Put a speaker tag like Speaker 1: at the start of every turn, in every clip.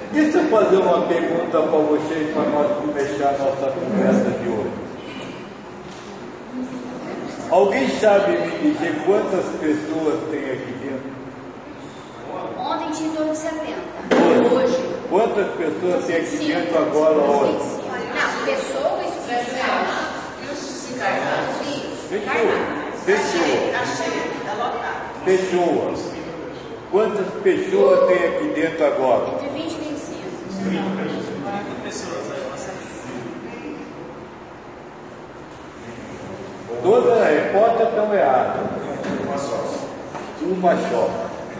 Speaker 1: Deixa eu fazer uma pergunta para vocês, para nós começar a nossa conversa de hoje. Alguém sabe me dizer quantas pessoas tem aqui dentro?
Speaker 2: Ontem tinha em torno de 70.
Speaker 1: Hoje. Quantas pessoas tem aqui dentro agora? Hoje?
Speaker 2: Não, pessoas encarnadas.
Speaker 1: Pessoas. Quantas pessoas tem aqui dentro agora?
Speaker 2: Entre 20 e 25.
Speaker 3: 40 pessoas.
Speaker 1: Todas as repórteres estão erradas. Uma só.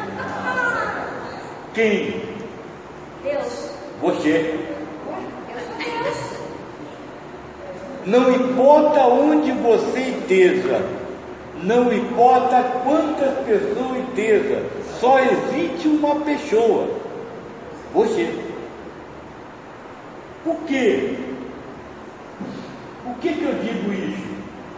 Speaker 1: Quem?
Speaker 2: Deus.
Speaker 1: Você.
Speaker 2: Eu sou Deus.
Speaker 1: Não importa onde você esteja, não importa quantas pessoas estejam, só existe uma pessoa, você. Por quê? Por que eu digo isso?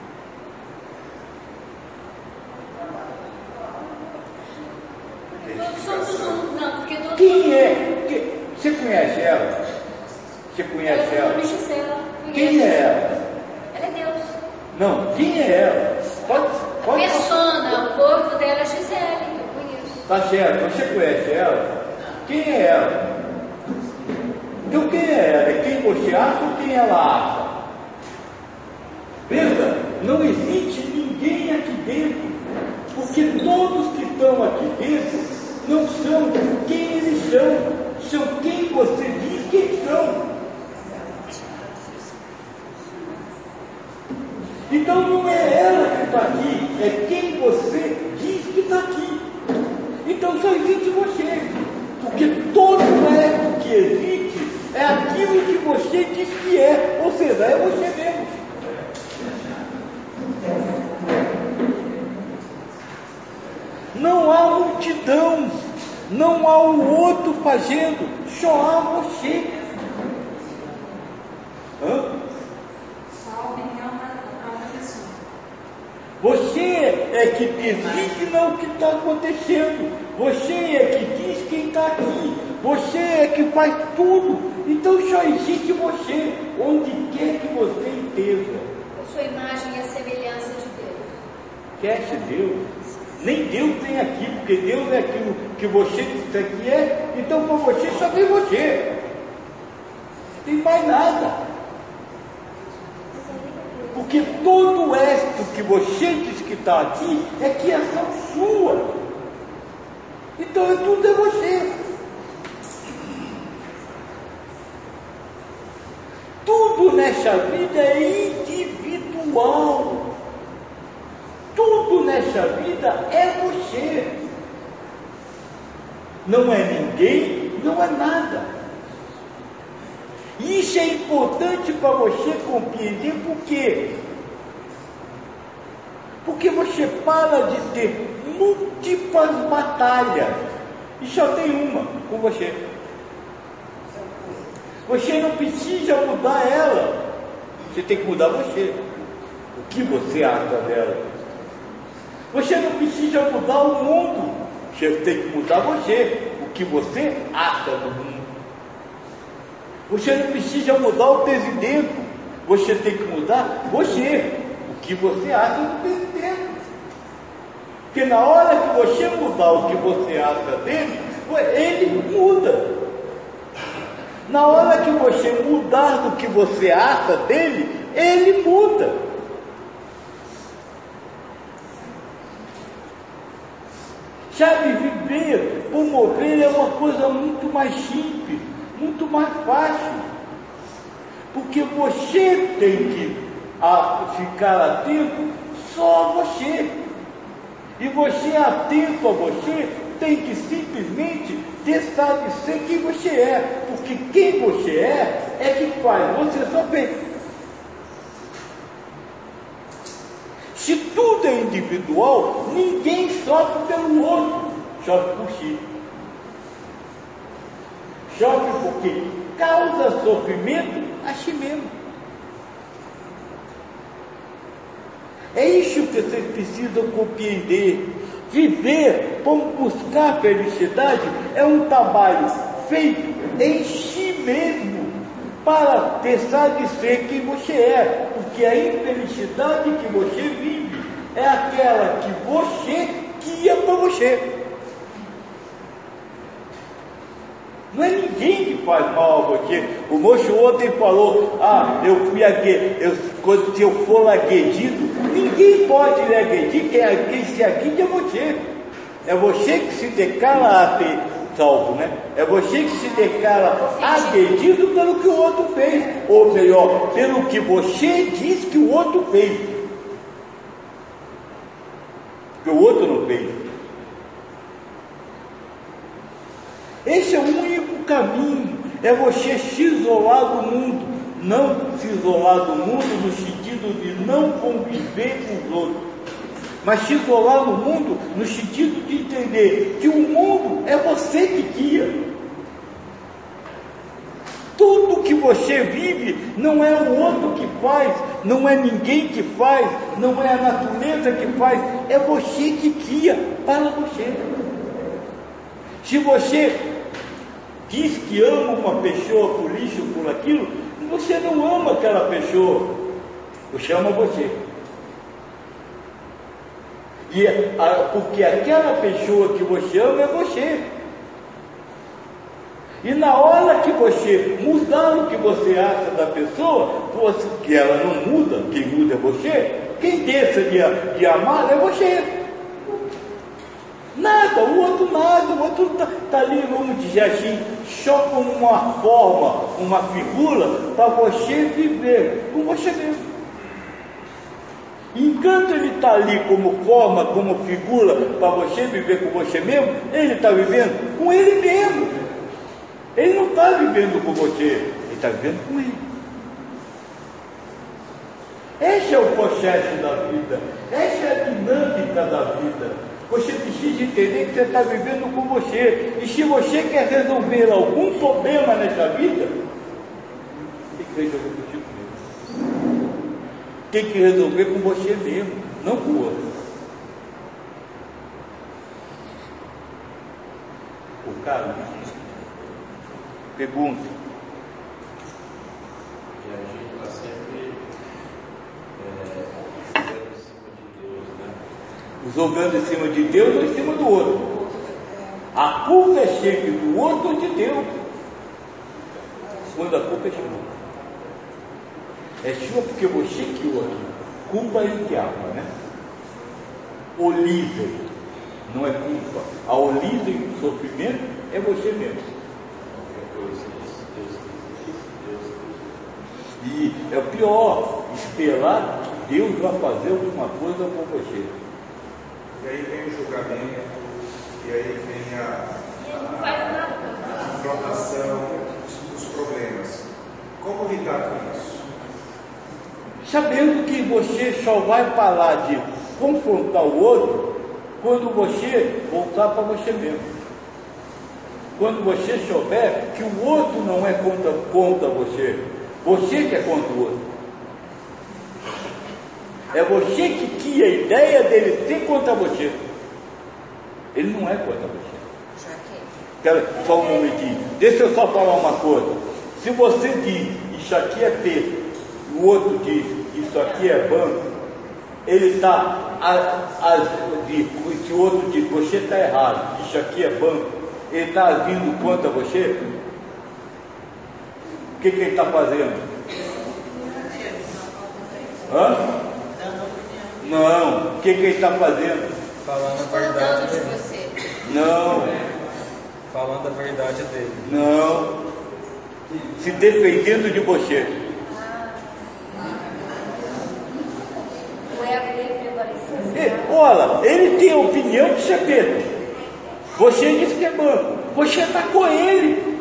Speaker 2: Somos um, não, porque todo
Speaker 1: Quem é? Você conhece ela? Você conhece ela? Quem é ela?
Speaker 2: Ela é Deus.
Speaker 1: Não, quem é ela?
Speaker 2: A persona, o corpo dela é Gisele, que eu conheço.
Speaker 1: Tá certo, você conhece ela? Quem é ela? Então quem é ela? É quem você acha ou quem ela acha? Veja, não existe ninguém aqui dentro, porque todos que estão aqui dentro não são quem eles são quem você diz que são. Então não é ela que está aqui, é quem você diz que está aqui. Então só existe você, porque todo o que existe é aquilo que você diz que é, ou seja, é você mesmo. Não há multidão, não há o outro fazendo, só há você. Você é que designa o que está acontecendo, você é que diz quem está aqui, você é que faz tudo. Então só existe você, onde quer que você esteja.
Speaker 2: Eu sou a imagem e a semelhança de Deus.
Speaker 1: Quer-se Deus? Nem Deus tem aqui, porque Deus é aquilo que você diz que é, então para você só tem você. Não tem mais nada. Porque todo o resto que você diz que está aqui é criação sua. Então tudo é você. Tudo nessa vida é individual. Tudo nessa vida é você. Não é ninguém, não é nada. Isso é importante para você compreender. Por quê? Porque você para de ter múltiplas batalhas e só tem uma com você. Você não precisa mudar ela, você tem que mudar você. O que você acha dela? Você não precisa mudar o mundo, você tem que mudar você. O que você acha do mundo? Você não precisa mudar o presidente, você tem que mudar você. O que você acha do presidente? Porque na hora que você mudar o que você acha dele, ele muda. Na hora que você mudar do que você acha dele, ele muda. Sabe, viver, promover é uma coisa muito mais simples, muito mais fácil. Porque você tem que ficar atento só a você. E você atento a você tem que simplesmente deixar de ser quem você é. Porque quem você é que faz você sofrer. Se tudo é individual, ninguém sofre pelo outro, sofre por si. Sofre porque causa sofrimento a si mesmo. É isso que vocês precisam compreender. Viver, como buscar felicidade, é um trabalho feito em si mesmo para deixar de ser quem você é, porque a infelicidade que você vive é aquela que você guia para você. Não é ninguém que faz mal a você. O moço ontem falou, eu fui quando se eu for agredido, ninguém pode lhe agredir, quem se agride é você. É você que se declara a ter salvo, né? É você que se declara agredido pelo que o outro fez, ou melhor, pelo que você diz que o outro fez, que o outro não fez. Esse é o único caminho, é você se isolar do mundo, não se isolar do mundo no sentido de não conviver com os outros, mas se isolar do mundo no sentido de entender que o mundo é você que guia. Tudo que você vive não é o outro que faz, não é ninguém que faz, não é a natureza que faz, é você que guia para você. Se você diz que ama uma pessoa por isso, por aquilo, você não ama aquela pessoa, você ama você. Porque aquela pessoa que você ama é você. E na hora que você mudar o que você acha da pessoa, que ela não muda, quem muda é você, quem deixa de amar é você. Nada, o outro está ali, vamos dizer assim, só como uma forma, uma figura para você viver com você mesmo. Enquanto ele está ali como forma, como figura para você viver com você mesmo, ele está vivendo com ele mesmo. Ele não está vivendo com você, ele está vivendo com ele. Esse é o processo da vida, essa é a dinâmica da vida. Você precisa entender que você está vivendo com você. E se você quer resolver algum problema nessa vida, tem que resolver contigo mesmo. Tem que resolver com você mesmo, não com o outro. O cara pergunta.
Speaker 3: E a gente está sempre
Speaker 1: jogando em cima de Deus ou em cima do outro. A culpa é sempre do outro ou de Deus. Quando a culpa é sua. É sua porque você criou aquilo. Culpa é o diabo, né? Origem não é culpa. A origem do sofrimento é você mesmo. E é o pior, esperar que Deus vai fazer alguma coisa por você.
Speaker 4: E aí vem o julgamento, e aí vem a confrontação, os problemas. Como lidar com isso?
Speaker 1: Sabendo que você só vai parar de confrontar o outro quando você voltar para você mesmo. Quando você souber que o outro não é contra você, você que é contra o outro. É você que cria a ideia dele ser contra você. Ele não é contra você. Só um momentinho. Deixa eu só falar uma coisa. Se você diz, isso aqui é texto, e o outro diz, isso aqui é banco, ele está, se o outro diz, você está errado, isso aqui é banco, ele está vindo contra você, o que ele está fazendo? Hã? Não, o que ele está fazendo?
Speaker 5: Falando a verdade
Speaker 2: de
Speaker 5: dele.
Speaker 2: você.
Speaker 1: Não.
Speaker 5: Falando a verdade dele.
Speaker 1: Não. Se defendendo de você.
Speaker 2: O ego dele prevaleceu.
Speaker 1: Olha, ele tem a opinião de chapeta. Você diz que é banco. Você atacou ele.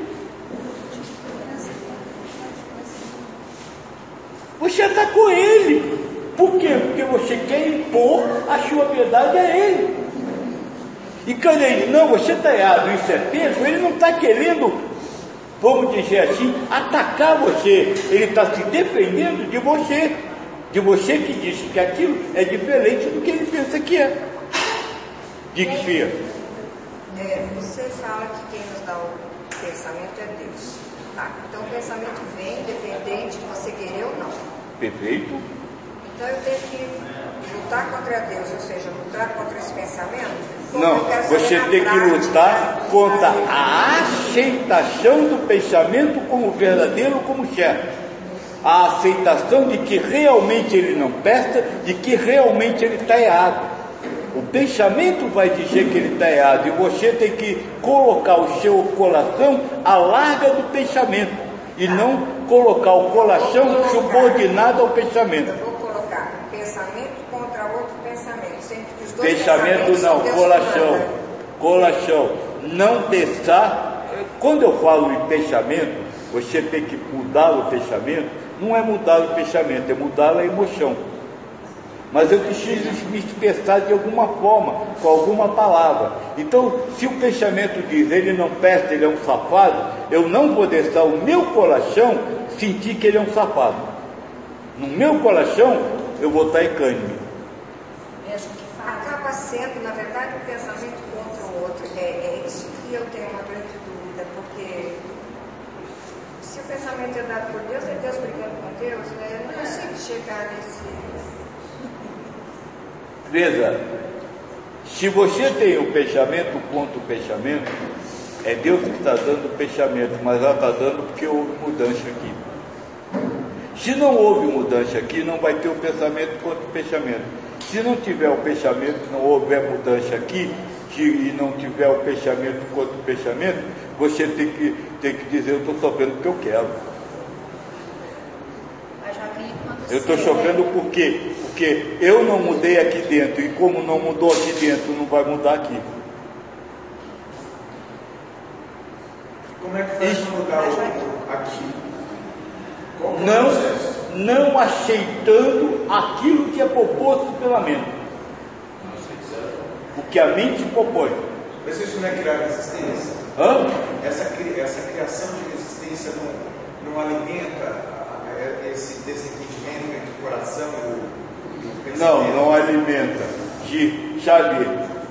Speaker 1: Você atacou ele. Por quê? Porque você quer impor a sua verdade a ele. E quando ele diz, não, você está errado, isso é peso, ele não está querendo, vamos dizer assim, atacar você. Ele está se defendendo de você. De você que disse que aquilo é diferente do que ele pensa que é. Diga, filha.
Speaker 6: Você fala que quem nos dá pensamento é Deus. Tá? Então o pensamento vem independente de você querer ou não.
Speaker 1: Perfeito?
Speaker 6: Então eu tenho que lutar contra Deus, ou seja, lutar contra esse pensamento?
Speaker 1: Não, você tem que lutar contra a aceitação do pensamento como verdadeiro, como chefe. A aceitação de que realmente ele não presta, de que realmente ele está errado. O pensamento vai dizer que ele está errado, e você tem que colocar o seu coração à larga do pensamento, e não colocar o coração subordinado ao pensamento.
Speaker 6: Eu vou colocar um pensamento contra outro pensamento, sendo que os dois
Speaker 1: Pensamento não, coração. Não deixar. Quando eu falo em pensamento, você tem que mudar o pensamento. Não é mudar o pensamento, é mudar a emoção. Mas eu preciso me expressar de alguma forma, com alguma palavra. Então, se o pensamento diz, ele não presta, ele é um safado, eu não vou deixar o meu coração sentir que ele é um safado. No meu coração, eu vou estar equânime.
Speaker 6: Acaba sendo, na verdade, um pensamento contra o outro. É isso que eu tenho uma grande dúvida, porque se o pensamento é dado por Deus, é Deus brigando com Deus, eu não consigo chegar nesse...
Speaker 1: Veja, se você tem o pensamento contra o pensamento, é Deus que está dando o pensamento, mas ela está dando porque houve mudança aqui. Se não houve mudança aqui, não vai ter o pensamento contra o pensamento. Se não tiver o pensamento, não houver mudança aqui, e não tiver o pensamento contra o pensamento, você tem que dizer, eu estou sofrendo porque eu quero. Eu estou sofrendo por quê? Porque eu não mudei aqui dentro, e como não mudou aqui dentro, não vai mudar aqui.
Speaker 4: Como é que faz para mudar aqui?
Speaker 1: Não aceitando aquilo que é proposto pela mente. O que a mente propõe.
Speaker 4: Mas isso não é criar resistência? Essa criação de resistência não alimenta esse desentendimento entre o coração e o pensamento?
Speaker 1: Não alimenta. Sabe,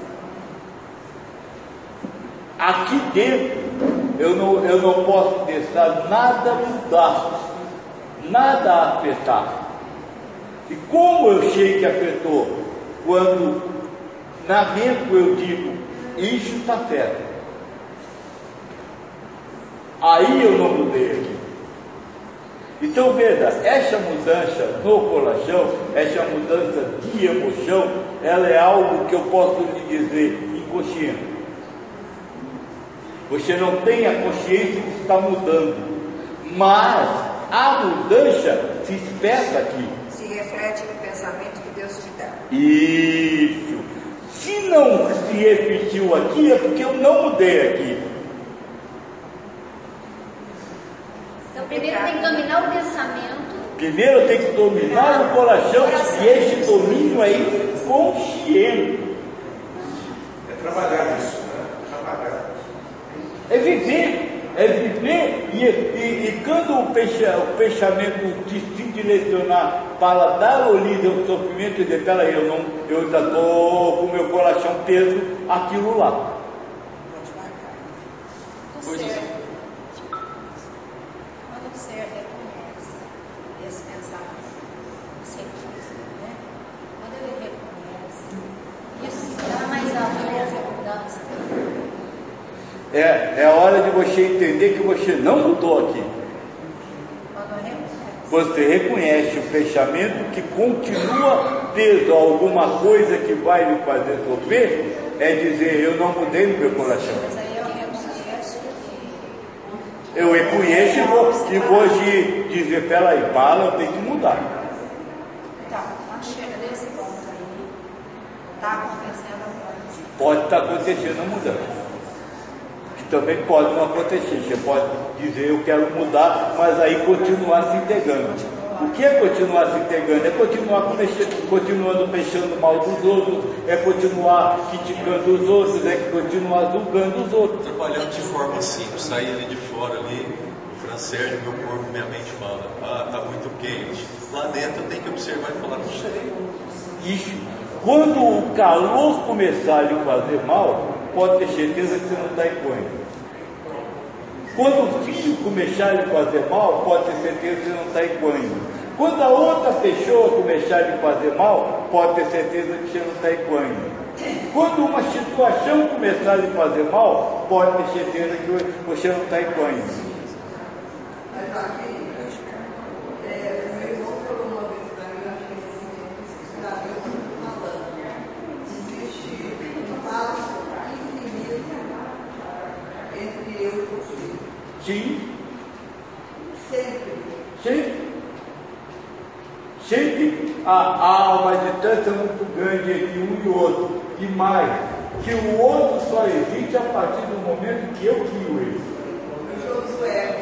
Speaker 1: aqui dentro eu não posso deixar nada mudar, nada afetar. E como eu sei que afetou? Quando na mente eu digo, isso está certo. Aí eu não mudei aqui. Então veja, essa mudança no coração, essa mudança de emoção, ela é algo que eu posso lhe dizer inconsciente. Você não tem a consciência que está mudando, mas a mudança se expressa aqui.
Speaker 6: Se reflete no pensamento que Deus te dá.
Speaker 1: Isso. Se não se repetiu aqui, é porque eu não mudei aqui.
Speaker 2: Então primeiro tem que dominar o pensamento.
Speaker 1: Primeiro tem que dominar o coração, e esse domínio aí consciente.
Speaker 4: É trabalhar isso, né? Trabalhar.
Speaker 1: É viver, e quando o pensamento se direcionar para dar origem ao sofrimento, e dizer, peraí, eu ainda estou com o meu coração preso aquilo lá.
Speaker 2: Pois é.
Speaker 7: Quando você reconhece esse pensamento, você né? Quando ele reconhece, isso dá mais alto, a mudança.
Speaker 1: É a hora de você entender que você não mudou aqui. Você reconhece o pensamento que continua preso a alguma coisa que vai lhe fazer sofrer, é dizer, eu não mudei no meu coração. Eu reconheço e vou dizer, peraí, para, eu tenho que mudar.
Speaker 7: Então, quando chega nesse ponto aí, está acontecendo a mudança.
Speaker 1: Pode estar acontecendo a mudança. Também pode não acontecer. Você pode dizer, eu quero mudar, mas aí continuar se entregando. O que é continuar se entregando? É continuando pensando mal dos outros, é continuar criticando os outros, é continuar julgando os outros.
Speaker 3: Trabalhando de forma simples, sair ali de fora ali, o Francérgio, meu corpo, minha mente fala, está muito quente. Lá dentro eu tenho que observar e falar, não sei.
Speaker 1: Isso. Quando o calor começar a lhe fazer mal, pode ter certeza que você não está equânime. Quando o filho começar a lhe fazer mal, pode ter certeza que não está equânime. Quando a outra pessoa começar a lhe fazer mal, pode ter certeza que você não está equânime. Quando uma situação começar a lhe fazer mal, pode ter certeza que você não está equânime.
Speaker 6: Mas aqui, meu irmão falou uma vez para mim, eu achei assim, eu estou falando, existe um laço infinito entre eu e você.
Speaker 1: Sim.
Speaker 6: Sempre.
Speaker 1: Sempre há uma distância muito grande entre um e outro. E mais, que o outro só existe a partir do momento que eu crio ele.
Speaker 6: Josué.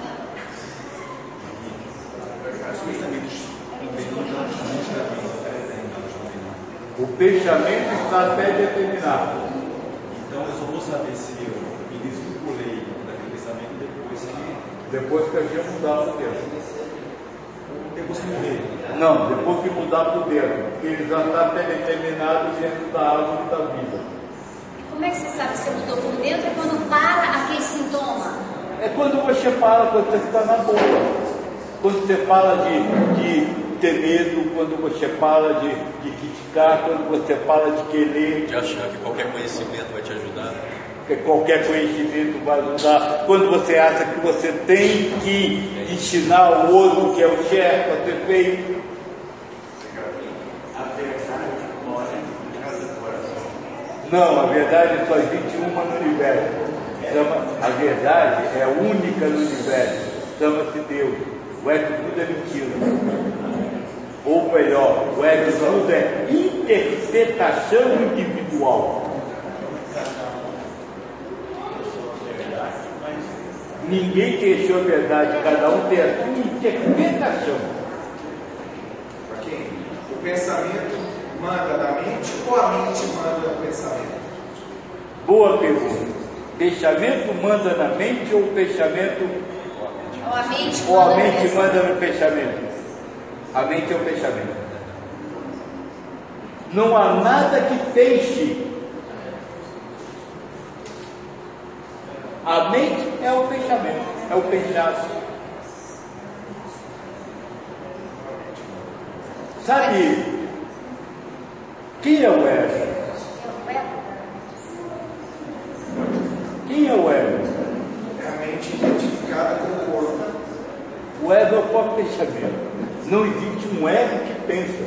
Speaker 1: O pensamento está até determinado.
Speaker 4: Então eu só vou saber se eu me desvinculei daquele pensamento
Speaker 1: Depois que a gente mudar o dedo.
Speaker 4: depois que morrer.
Speaker 1: Não, depois que mudar o dedo. Porque ele já está determinado dentro da árvore da vida.
Speaker 2: Como é que você sabe que você mudou por dentro? É quando para aquele sintoma.
Speaker 1: É quando você fala, quando você está na boa. Quando você fala de ter medo, quando você fala de criticar, quando você fala de querer.
Speaker 3: De achar que qualquer conhecimento vai te ajudar.
Speaker 1: Que qualquer conhecimento vai ajudar. Quando você acha que você tem que ensinar o outro, que é o chefe, a ser feito.
Speaker 4: A verdade mora em cada coração.
Speaker 1: Não, a verdade só existe uma no universo. A verdade é única no universo. Chama-se Deus. O resto tudo é mentira. Ou melhor, o resto tudo é interpretação individual. Ninguém tem a sua verdade, cada um tem a sua interpretação.
Speaker 4: Ok? O pensamento manda da mente ou a mente manda no pensamento?
Speaker 1: Boa pergunta. Pensamento manda na mente ou o pensamento
Speaker 2: Ou a mente
Speaker 1: ou a
Speaker 2: manda no
Speaker 1: mente
Speaker 2: pensamento?
Speaker 1: manda no pensamento? A mente é o pensamento. Não há nada que pense. A mente é o pensamento, é o pensar. Sabe quem é o ego? Quem é o ego?
Speaker 4: É a mente identificada com o corpo.
Speaker 1: O ego é o próprio pensamento. Não existe um ego que pensa.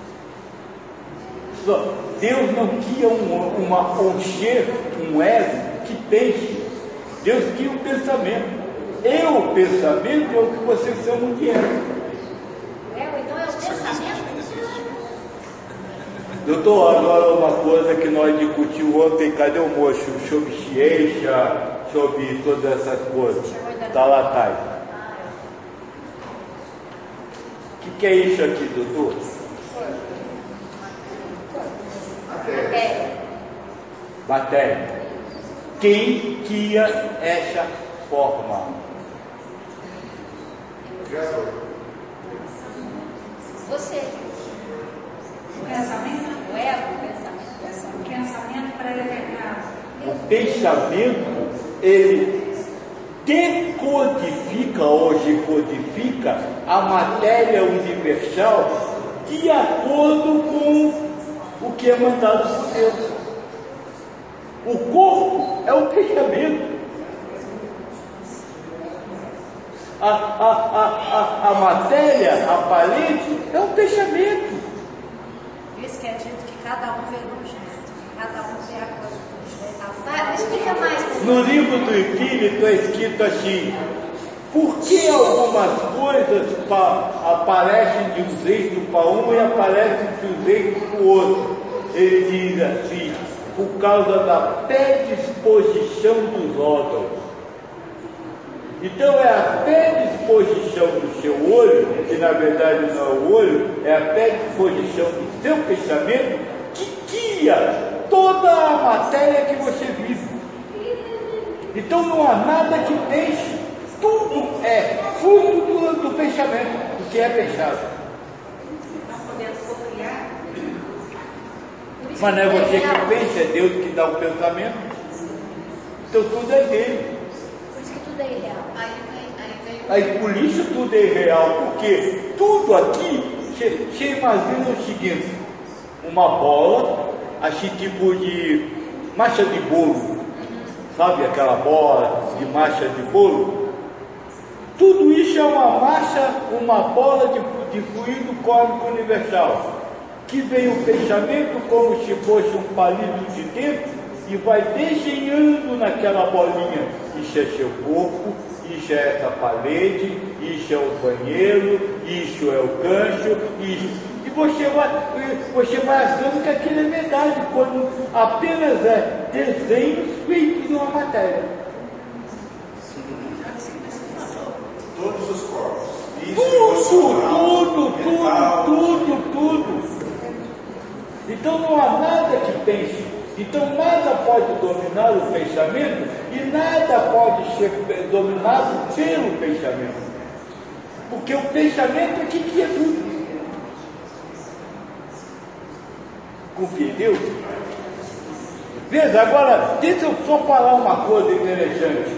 Speaker 1: Deus não cria um ser, um ego que pense. Deus cria um pensamento. O pensamento é o que vocês chamam de ego.
Speaker 2: Então é o pensamento?
Speaker 1: Doutor, agora uma coisa que nós discutimos ontem, cadê o moço? Sobre ciência, sobre todas essas coisas. Está lá atrás. O que é isso aqui, doutor? Matéria. Quem cria essa forma?
Speaker 4: Criador.
Speaker 2: Você.
Speaker 7: O pensamento?
Speaker 2: O ego, o pensamento.
Speaker 7: O pensamento pré-determinado.
Speaker 1: O pensamento, ele decodifica, hoje codifica a matéria universal de acordo com o que é mandado por Deus. O corpo é o pensamento. A matéria aparente é o pensamento.
Speaker 7: Isso quer dizer que cada um vê de um jeito, cada um vê a coisa de um jeito.
Speaker 2: Explica mais.
Speaker 1: No livro do Espírito é escrito assim: por que algumas coisas aparecem de um jeito para um e aparecem de um jeito para o outro? Ele diz assim: por causa da predisposição dos órgãos. Então é a predisposição do seu olho, que na verdade não é o olho, é a predisposição do seu pensamento que cria toda a matéria que você vive. Então não há nada que pense, tudo é fruto do pensamento, do que é pensado.
Speaker 7: Nós podemos cocriar.
Speaker 1: Mas não é você que pensa, é Deus que dá o pensamento. Então tudo é dele.
Speaker 2: Por isso que tudo
Speaker 7: tudo é irreal.
Speaker 1: Aí por isso tudo é irreal, porque tudo aqui, você imagina o seguinte, uma bola, assim tipo de massa de bolo, sabe aquela bola de massa de bolo? Tudo isso é uma massa, uma bola de fluido cósmico universal, que vem o pensamento como se fosse um palito de tempo e vai desenhando naquela bolinha. Isso é seu corpo, isso é essa parede, isso é o banheiro, isso é o gancho, isso. E você vai achando que aquilo é verdade, quando apenas é desenhos feitos numa matéria.
Speaker 4: Todos os corpos.
Speaker 1: Tudo. Então não há nada que pense. Então nada pode dominar o pensamento e nada pode ser dominado pelo pensamento. Porque o pensamento é que cria tudo. Compreendeu? Veja, agora, deixa eu só falar uma coisa interessante.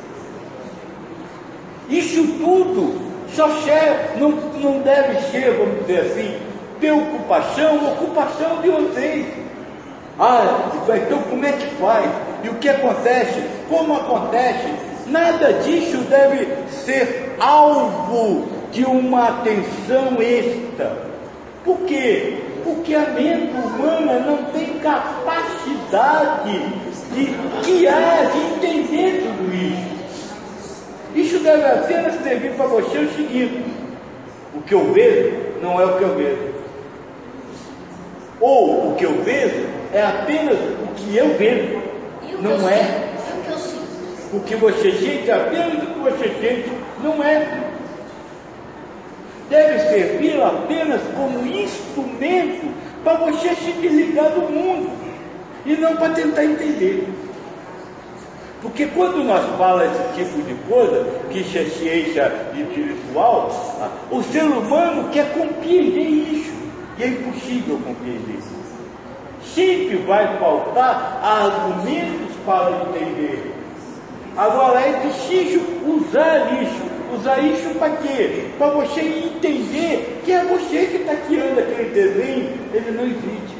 Speaker 1: Isso tudo só não deve ser, vamos dizer assim, ocupação de vocês. Então como é que faz? E o que acontece? Como acontece? Nada disso deve ser alvo de uma atenção extra. Por quê? Porque a mente humana não tem capacidade de guiar, de entender tudo isso. Isso deve apenas servir para você o seguinte: o que eu vejo não é o que eu vejo. Ou o que eu vejo é apenas o que eu vejo, não é
Speaker 7: o que eu sinto.
Speaker 1: O que você sente é apenas o que você sente, não é. Deve servir apenas como instrumento para você se desligar do mundo e não para tentar entender. Porque quando nós falamos esse tipo de coisa, que isso é ciência espiritual, o ser humano quer compreender isso, e é impossível compreender isso. Sempre vai faltar argumentos para entender. Agora é preciso usar isso. Usar isso para quê? Para você entender que é você que está criando aquele desenho, ele não existe.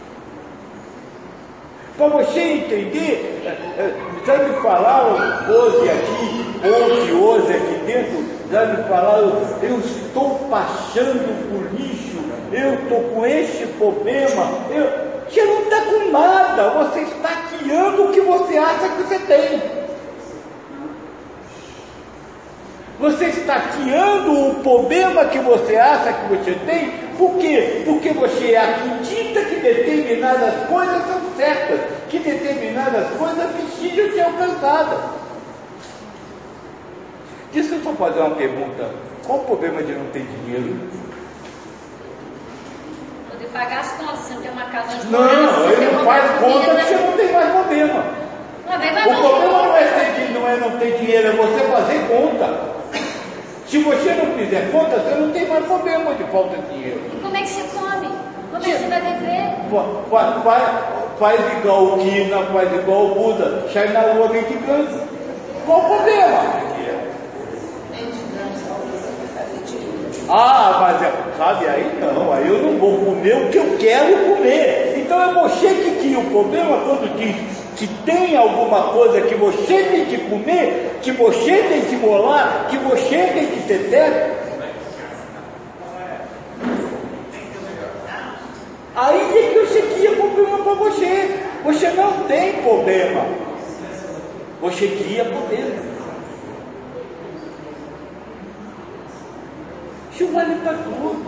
Speaker 1: Para você entender, já me falaram hoje aqui dentro, já me falaram, eu estou passando por lixo, eu estou com esse problema. Você não está com nada, você está criando o que você acha que você tem. Você está criando o problema que você acha que você tem. Por quê? Porque você acredita que determinadas coisas são certas, que determinadas coisas precisam ser alcançadas. Deixa eu só fazer uma pergunta. Qual o problema de não ter dinheiro?
Speaker 7: Poder pagar as contas, você não tem uma casa de
Speaker 1: Não, ele não faz conta que você não tem mais problema. O problema não é não ter dinheiro, é você fazer conta. Se você não fizer conta, você não tem mais problema de falta de dinheiro.
Speaker 7: E como é que você come? Como é que você vai viver?
Speaker 1: Faz igual o Kina, faz igual o Buda, sai na rua mendigando. Qual o problema? Mas sabe, aí não, aí eu não vou comer o que eu quero comer. Então é você que cria o problema quando diz que tem alguma coisa que você tem que comer, que você tem que molar, que você tem que ter teto. Aí é que você cria problema para você. Você não tem problema. Você cria problema. Isso vale para tudo.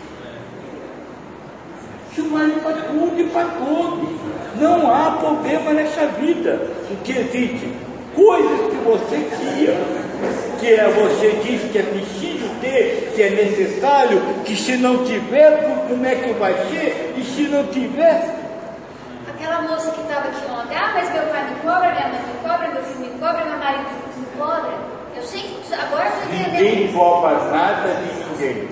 Speaker 1: Isso vale para tudo e para todos. Não há problema nessa vida. O que existe? Coisas que você cria, que você diz que é preciso ter, que é necessário, que se não tiver, como é que vai ser? E se não tiver?
Speaker 7: Aquela moça que estava aqui ontem, mas meu pai me cobra, minha mãe me cobra, meu filho me cobra, meu marido me cobra. Eu sei que agora eu estou entendendo.
Speaker 1: Ninguém cobra nada de ninguém.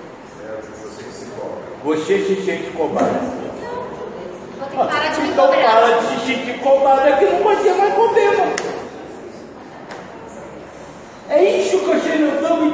Speaker 1: Você se sente cobrado.
Speaker 7: Vou ter que parar de me
Speaker 1: então
Speaker 7: cobrar.
Speaker 1: para de se sentir cobrado, é que não vai ter mais problema.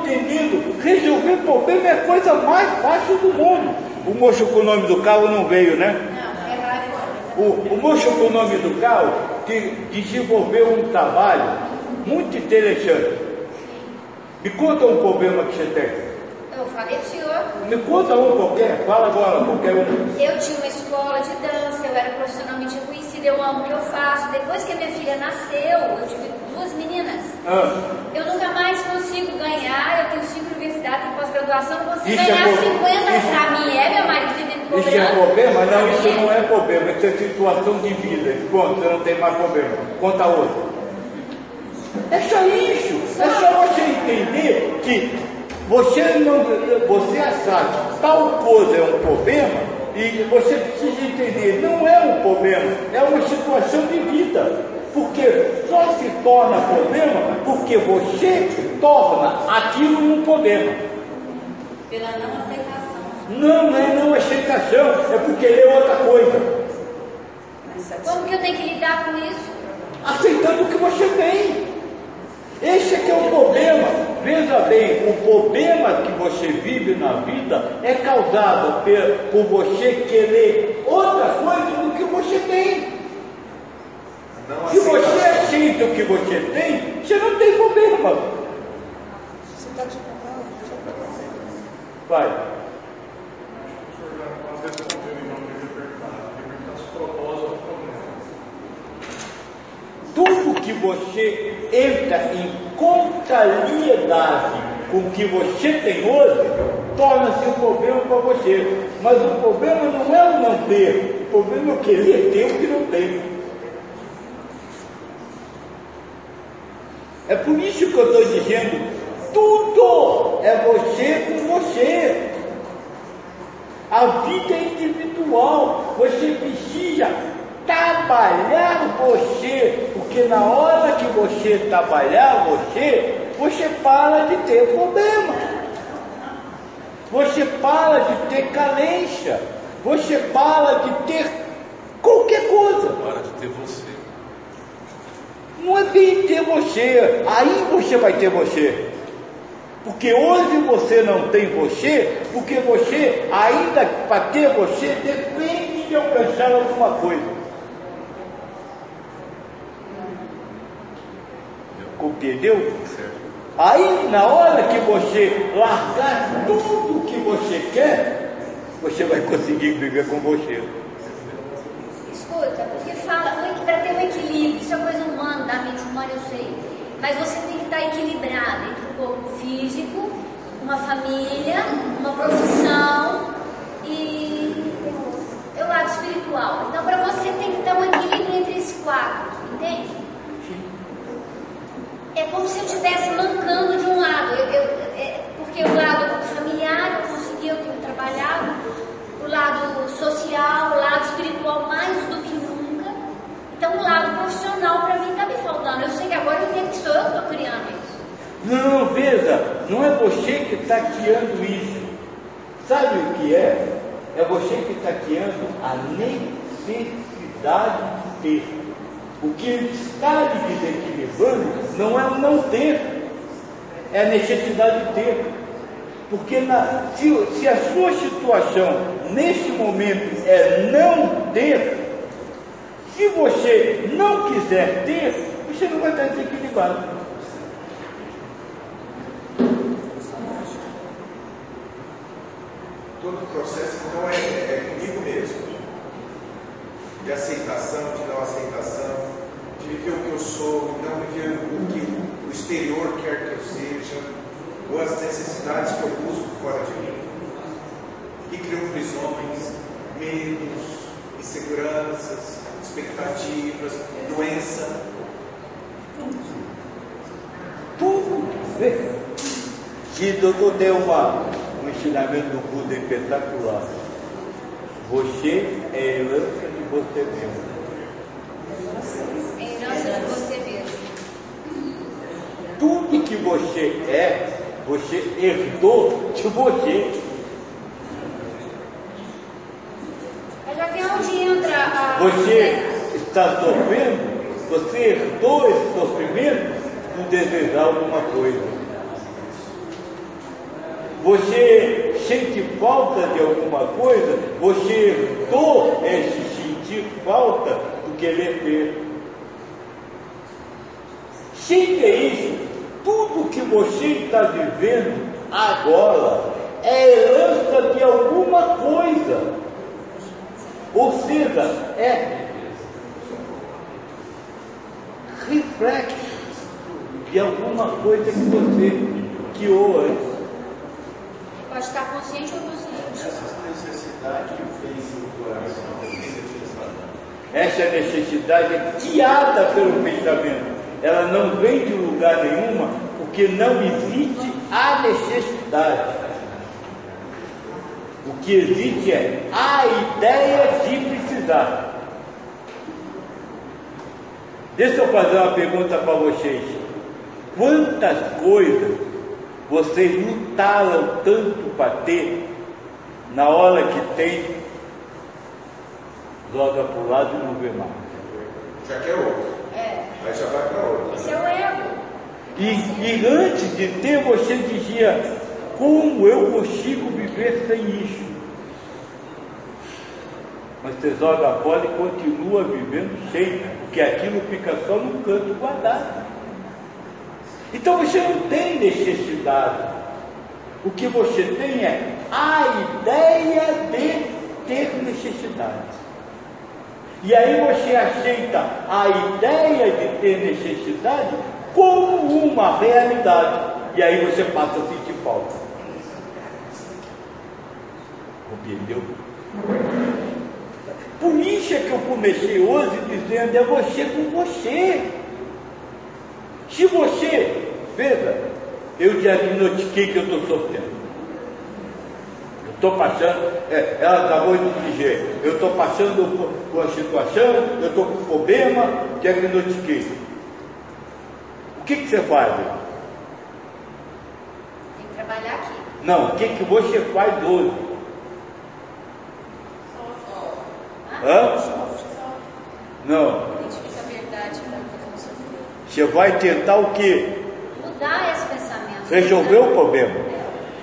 Speaker 1: entendendo. Resolver problema é a coisa mais fácil do mundo. O moço com o nome do carro não veio, né?
Speaker 7: Não, Ferrari.
Speaker 1: O moço com o nome do carro que desenvolveu um trabalho muito interessante. Me conta um problema que você tem.
Speaker 7: Eu falei pro senhor.
Speaker 1: Me conta um qualquer, fala agora, qualquer um.
Speaker 7: Eu tinha uma escola de dança, eu era profissionalmente reconhecida, eu amo o que eu faço. Depois que a minha filha nasceu, eu tive 2 meninas. Eu nunca mais consigo ganhar, eu tenho 5 universidades em pós-graduação, não consigo
Speaker 1: Isso
Speaker 7: ganhar
Speaker 1: é
Speaker 7: 50 pra mim. É, meu marido que tem
Speaker 1: Isso é problema? Não, isso não é problema, isso é situação de vida. Pronto, você não tem mais problema. Conta outro. É só isso. É só você entender que você achar que tal coisa é um problema e você precisa entender, não é um problema, é uma situação de vida. Porque só se torna problema porque você torna aquilo um problema.
Speaker 7: Pela não aceitação.
Speaker 1: Não é não aceitação, é por querer outra coisa.
Speaker 7: Como que eu tenho que lidar com isso?
Speaker 1: Aceitando o que você tem. Esse é que é o problema. Veja bem, o problema que você vive na vida é causado por você querer outra coisa do que você tem. Se você aceita o que você tem, você não tem problema.
Speaker 6: Você está de problema?
Speaker 1: Vai.
Speaker 8: Às vezes eu não tenho nome de perguntar se propósito é o problema.
Speaker 1: Tudo que você entra em contrariedade com o que você tem hoje, torna-se um problema para você. Mas o problema não é o não ter, o problema é o querer ter o que não tem. É por isso que eu estou dizendo, tudo é você com você. A vida é individual, você precisa trabalhar você, porque na hora que você trabalhar você para de ter problema, você para de ter carência, você para de ter qualquer coisa.
Speaker 3: Para de ter você.
Speaker 1: Não é bem ter você, aí você vai ter você. Porque hoje você não tem você, porque você ainda para ter você depende de alcançar alguma coisa. Compreendeu? Aí na hora que você largar tudo que você quer, você vai conseguir viver com você.
Speaker 7: Escuta, porque fala para ter um equilíbrio, isso é coisa humana, da mente humana, eu sei. Mas você tem que estar equilibrado entre o corpo físico, uma família, uma profissão e o lado espiritual. Então, para você tem que ter um equilíbrio entre esses 4, entende? É como se eu estivesse mancando de um lado, porque o lado familiar eu consegui, eu tenho trabalhado, o lado social, o lado espiritual mais do que nunca. Então o lado profissional para mim está me faltando. Eu sei que agora eu entendo que sou eu que estou criando isso.
Speaker 1: Não, veja, não é você que está criando isso. Sabe o que é? É você que está criando a necessidade de ter. O que está lhe desequilibrando não é o não ter, é a necessidade de ter. Porque se a sua situação neste momento é não ter, se você não quiser ter, você não vai estar desequilibrado.
Speaker 4: Todo o processo então é comigo mesmo. De aceitação, de não aceitação, de viver o que eu sou, não viver o que o exterior quer que eu seja, ou as necessidades que eu busco fora de mim, que criam prisões, medos, inseguranças, expectativas, doença.
Speaker 1: Tudo. E doutor deu um ensinamento do Buda espetacular. Você é herança de você mesmo.
Speaker 7: É herança de você mesmo.
Speaker 1: Tudo que você é, você herdou de você.
Speaker 7: Mas até onde entra a...
Speaker 1: Você está sofrendo, você herdou esse sofrimento por desejar alguma coisa. Você sente falta de alguma coisa, você herdou esse sentir falta do querer ter. Sinta isso, tudo que você está vivendo agora é herança de alguma coisa, ou seja, é reflexo de alguma coisa que você criou antes.
Speaker 7: Pode estar consciente ou inconsciente.
Speaker 4: Essa necessidade que fez o coração.
Speaker 1: Essa necessidade é guiada pelo pensamento. Ela não vem de lugar nenhuma, porque não existe a necessidade. O que existe é a ideia de precisar. Deixa eu fazer uma pergunta para vocês. Quantas coisas vocês lutaram tanto para ter, na hora que tem, joga para o lado e não vê mais?
Speaker 4: Já quer outro. Aí já vai para outro.
Speaker 7: Esse é o ego.
Speaker 1: E antes de ter, você dizia: como eu consigo viver sem isso? Mas você joga fora e continua vivendo sem, porque aquilo fica só no canto guardado. Então você não tem necessidade. O que você tem é a ideia de ter necessidade. E aí você aceita a ideia de ter necessidade como uma realidade. E aí você passa a sentir falta. Compreendeu? Por isso é que eu comecei hoje dizendo: é você com você. Se você, veja, eu diagnostiquei que eu estou sofrendo. Estou passando, ela acabou de dizer, eu estou passando por uma situação, eu estou com problema, diagnostiquei. O que você faz?
Speaker 7: Tem que trabalhar aqui.
Speaker 1: Não, o que você faz hoje? Hã? Não.
Speaker 2: Identifica a verdade para não sofrer.
Speaker 1: Você vai tentar o quê?
Speaker 7: Mudar esse pensamento.
Speaker 1: Resolver o problema.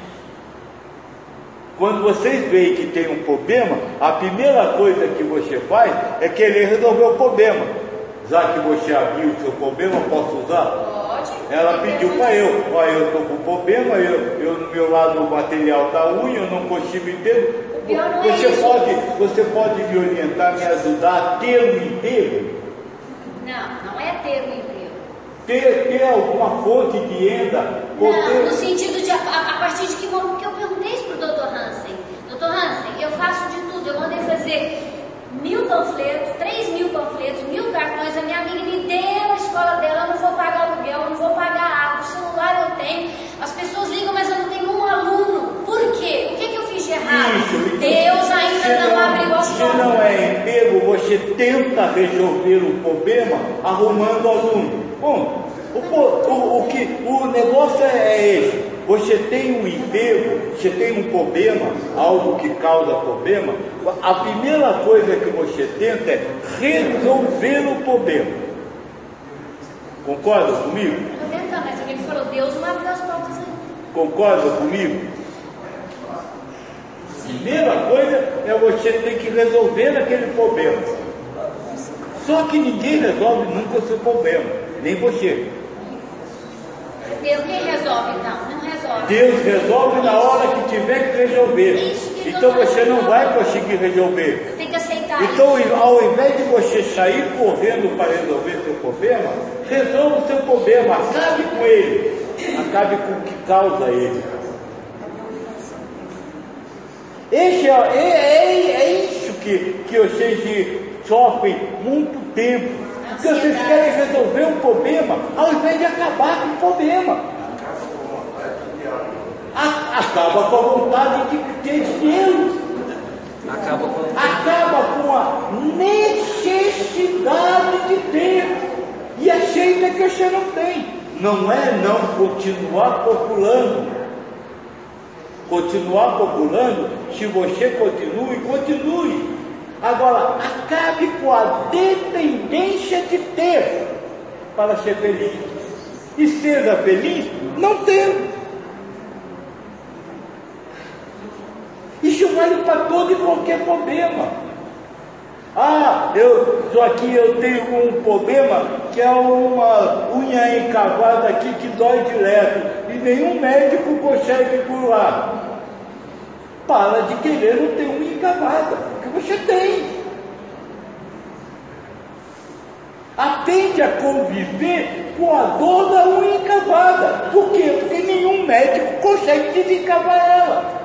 Speaker 1: Quando vocês veem que tem um problema, a primeira coisa que você faz é querer resolver o problema. Já que você abriu o seu problema, posso usar?
Speaker 7: Pode.
Speaker 1: Ela pediu para eu: olha, eu estou com problema, eu no meu lado o material está ruim, eu não consigo entender. Você pode me orientar, me ajudar a ter um emprego?
Speaker 7: Não é ter um emprego.
Speaker 1: Ter alguma fonte de renda?
Speaker 7: Não, no sentido de, a partir de que momento que eu perguntei isso para o Dr. Hansen. Dr. Hansen, eu faço de tudo, eu mandei fazer 1000 panfletos, 3.000 panfletos, 1000 cartões, a minha amiga me deu a escola dela, eu não vou pagar aluguel, eu não vou pagar água, o celular eu tenho, as pessoas ligam, mas eu não tenho um aluno. Por quê? O que eu fiz de errado?
Speaker 1: Isso,
Speaker 7: Deus ainda não abriu as portas.
Speaker 1: Se não é emprego, você tenta resolver o problema arrumando aluno. Bom, o negócio é esse. Você tem um emprego, você tem um problema, algo que causa problema, a primeira coisa que você tenta é resolver o problema. Concorda comigo?
Speaker 7: Estou tentando, mas ele falou, Deus não abriu as portas ainda.
Speaker 1: Concorda comigo? Primeira coisa é você ter que resolver aquele problema. Só que ninguém resolve nunca o seu problema, nem você.
Speaker 7: Deus quem resolve então? Não resolve.
Speaker 1: Deus resolve na hora que tiver que resolver. Então você não vai conseguir resolver.
Speaker 7: Tem que aceitar
Speaker 1: então,
Speaker 7: isso.
Speaker 1: ao invés de você sair correndo para resolver seu problema, resolva o seu problema, acabe com ele, acabe com o que causa ele. É isso que vocês sofrem muito tempo. Porque vocês querem resolver um problema ao invés de acabar com o problema. Acaba com a vontade de ter Deus. Acaba com a necessidade de ter. E aceita que você não tem. Não é não continuar populando. Continuar populando, se você continue. Agora, acabe com a dependência de ter para ser feliz. E seja feliz não tendo. para todo e qualquer problema. Eu tenho um problema que é uma unha encavada aqui que dói direto, e nenhum médico consegue curar. Para de querer não ter unha encavada, porque você tem. Aprende a conviver com a dor da unha encavada. Por quê? Porque nenhum médico consegue desencavar ela.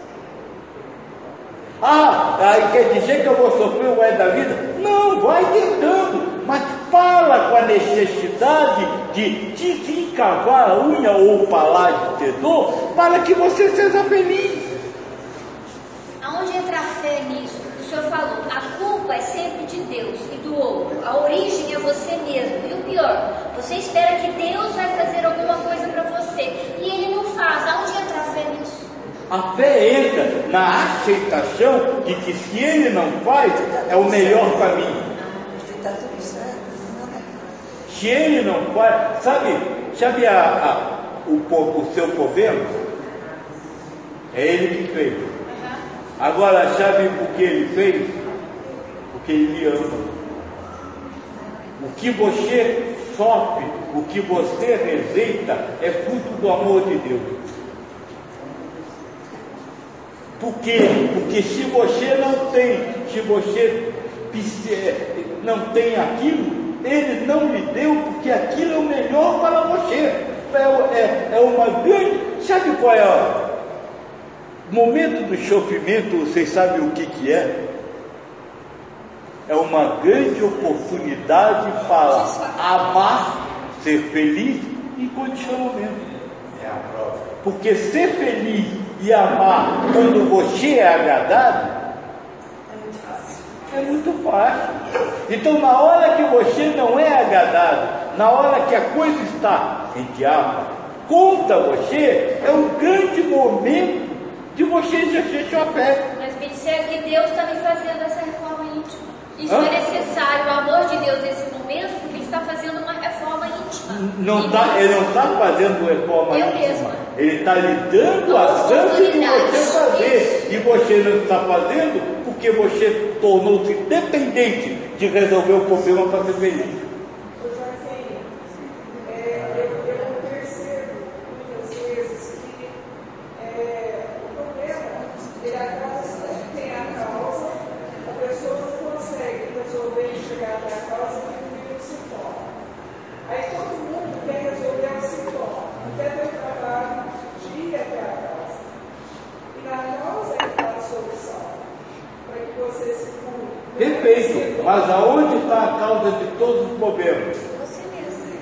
Speaker 1: Aí quer dizer que eu vou sofrer o resto da vida? Não, vai tentando, mas fala com a necessidade de desencavar a unha ou parar de ter dor, para que você seja feliz.
Speaker 7: Aonde entra a fé nisso? O senhor falou, a culpa é sempre de Deus e do outro. A origem é você mesmo. E o pior, você espera que Deus vai fazer alguma coisa para você e Ele não faz. Aonde entra a fé nisso?
Speaker 1: A fé entra na aceitação de que se Ele não faz, é o melhor caminho. Se Ele não faz, sabe o seu problema? É Ele que fez. Agora, sabe o que Ele fez? Porque Ele lhe ama. O que você sofre, o que você rejeita, é fruto do amor de Deus. Por quê? Porque se você não tem aquilo, Ele não lhe deu, porque aquilo é o melhor para você. É uma grande... Sabe qual é o momento do sofrimento? Vocês sabem o que é? É uma grande oportunidade para amar, ser feliz incondicionalmente.
Speaker 4: É a prova.
Speaker 1: Porque ser feliz e amar quando você é agradado é muito fácil. Então, na hora que você não é agradado, na hora que a coisa está em diabo contra você, é um grande momento de você exercer sua fé.
Speaker 7: Mas me disseram que Deus está me fazendo essa reforma íntima. Isso é necessário, o amor de Deus nesse momento, porque Ele está fazendo uma reforma íntima.
Speaker 1: Ele não está fazendo reforma íntima.
Speaker 7: Mesma.
Speaker 1: Ele está lhe dando a chance de você fazer. E você não está fazendo porque você tornou-se dependente de resolver o problema para ser feliz. Perfeito, mas aonde está a causa de todos os problemas?
Speaker 7: Você mesmo.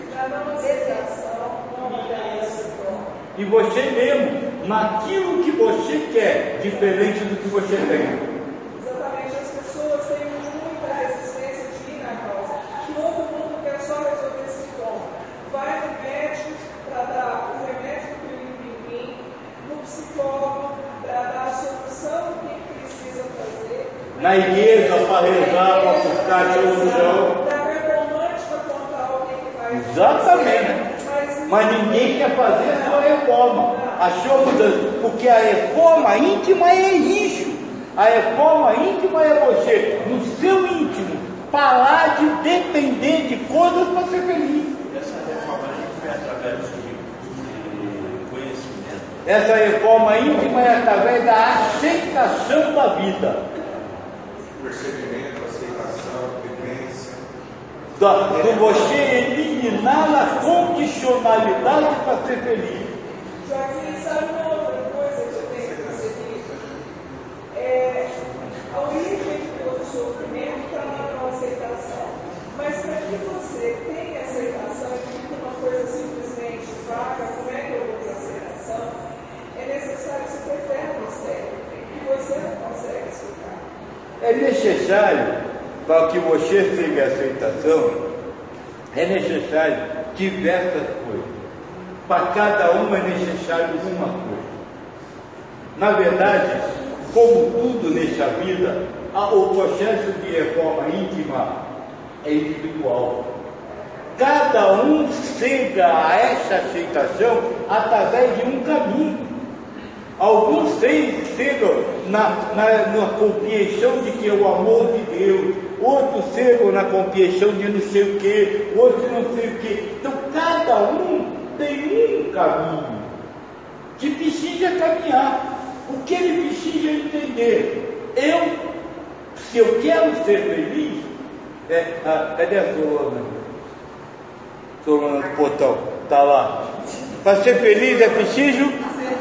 Speaker 1: E você mesmo, naquilo que você quer, diferente do que você tem.
Speaker 6: Exatamente, as pessoas têm muita resistência de ir na causa. Todo mundo quer só resolver esse sintoma. Vai no médico para dar o remédio para o pim-pim-pim, no psicólogo para dar a solução do que precisa fazer.
Speaker 1: Na igreja para rezar, para buscar solução.
Speaker 6: Para ver romântica contar alguém que vai.
Speaker 1: Exatamente. Mas ninguém quer fazer a sua reforma. Porque a reforma íntima é isso. A reforma íntima é você, no seu íntimo, parar de depender de coisas para ser feliz.
Speaker 3: Essa reforma íntima é através de conhecimento.
Speaker 1: Essa reforma íntima é através da aceitação da vida.
Speaker 4: Percebimento, aceitação, vivência.
Speaker 1: De você eliminar a condicionalidade para ser feliz.
Speaker 6: Joaquim, sabe uma outra coisa que eu tenho percebido? A origem de todo sofrimento está na aceitação. Mas para que você tenha aceitação e fique uma coisa simplesmente vaga, como é que eu vou ter aceitação? É necessário que você ter fé no mistério, que você não consegue explicar.
Speaker 1: É necessário, para que você tenha aceitação, é necessário diversas coisas. Para cada uma é necessário uma coisa. Na verdade, como tudo nesta vida, o processo de reforma íntima é individual. Cada um chega a essa aceitação através de um caminho. Alguns têm chegam na compreensão de que é o amor de Deus, outros chegam na compreensão de não sei o que, outros não sei o que. Então cada um tem um caminho que precisa caminhar. O que ele precisa entender? Se eu quero ser feliz, cadê a Solana? Solana do portão, está lá. Para ser feliz é preciso.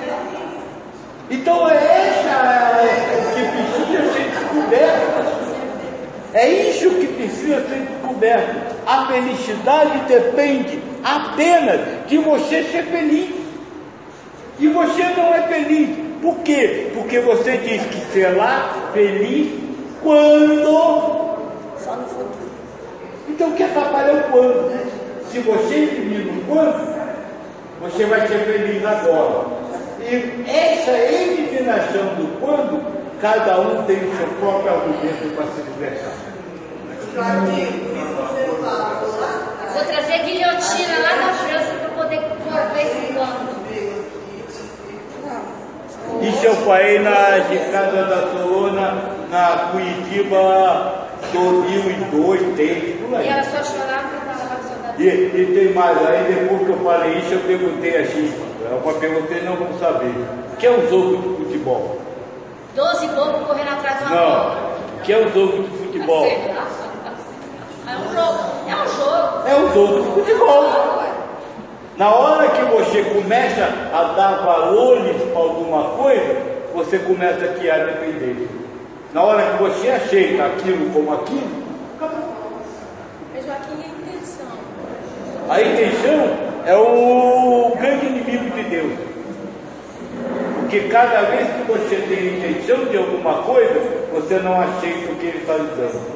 Speaker 1: Então essa o que precisa ser descoberto. É isso que precisa ser descoberto. A felicidade depende apenas de você ser feliz. E você não é feliz. Por quê? Porque você diz que será feliz quando?
Speaker 6: Só no futuro.
Speaker 1: Então o que atrapalha é o quando. Se você elimina o quando, você vai ser feliz agora. E essa eliminação do quando, cada um tem o seu próprio argumento para se libertar.
Speaker 7: Vou trazer guilhotina lá da França para poder cortar esse quando.
Speaker 1: Isso eu falei na Casa da Solona, na Curitiba, 2002, 2003, por aí.
Speaker 7: E ela só chorava porque estava com saudade.
Speaker 1: E tem mais, aí depois que eu falei isso, eu perguntei assim, eu perguntei, não vamos saber, o que é um jogo de futebol?
Speaker 7: 12 bobos correndo atrás de uma bola.
Speaker 1: Não, o que é um jogo de futebol?
Speaker 7: É um jogo.
Speaker 1: É um jogo de futebol. Na hora que você começa a dar valores para alguma coisa, você começa a criar dependência. Na hora que você aceita aquilo como aquilo, acabou.
Speaker 2: Mas Joaquim, a intenção.
Speaker 1: A intenção é o grande inimigo de Deus. Porque cada vez que você tem intenção de alguma coisa, você não aceita o que ele está dizendo.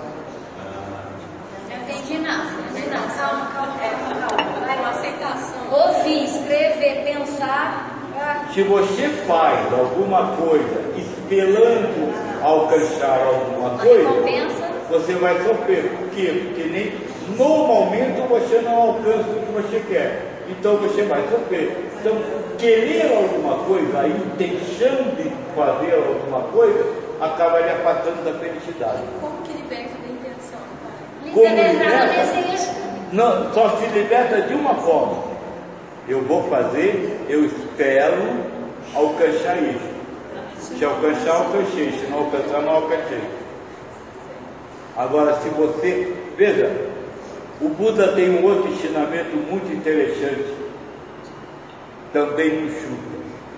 Speaker 7: Não entendi nada. Calma.
Speaker 2: Vai uma aceitação.
Speaker 7: Ouvir, escrever, pensar.
Speaker 1: Se você faz alguma coisa esperando alcançar alguma coisa,
Speaker 7: Recompensa.
Speaker 1: você vai sofrer. Por quê? Porque nem no momento você não alcança o que você quer. Então você vai sofrer. Então, querer alguma coisa, a intenção de fazer alguma coisa, acaba lhe afastando da felicidade.
Speaker 2: Como que liberta da intenção?
Speaker 1: Como
Speaker 7: Libertar
Speaker 1: liberta?
Speaker 7: o desejo.
Speaker 1: Não, só se liberta de uma forma. Eu vou fazer, eu espero alcançar isso. Se alcançar, alcancei. Se não alcançar, não alcancei. Agora, se você... Veja, o Buda tem um outro ensinamento muito interessante, também no Sutra,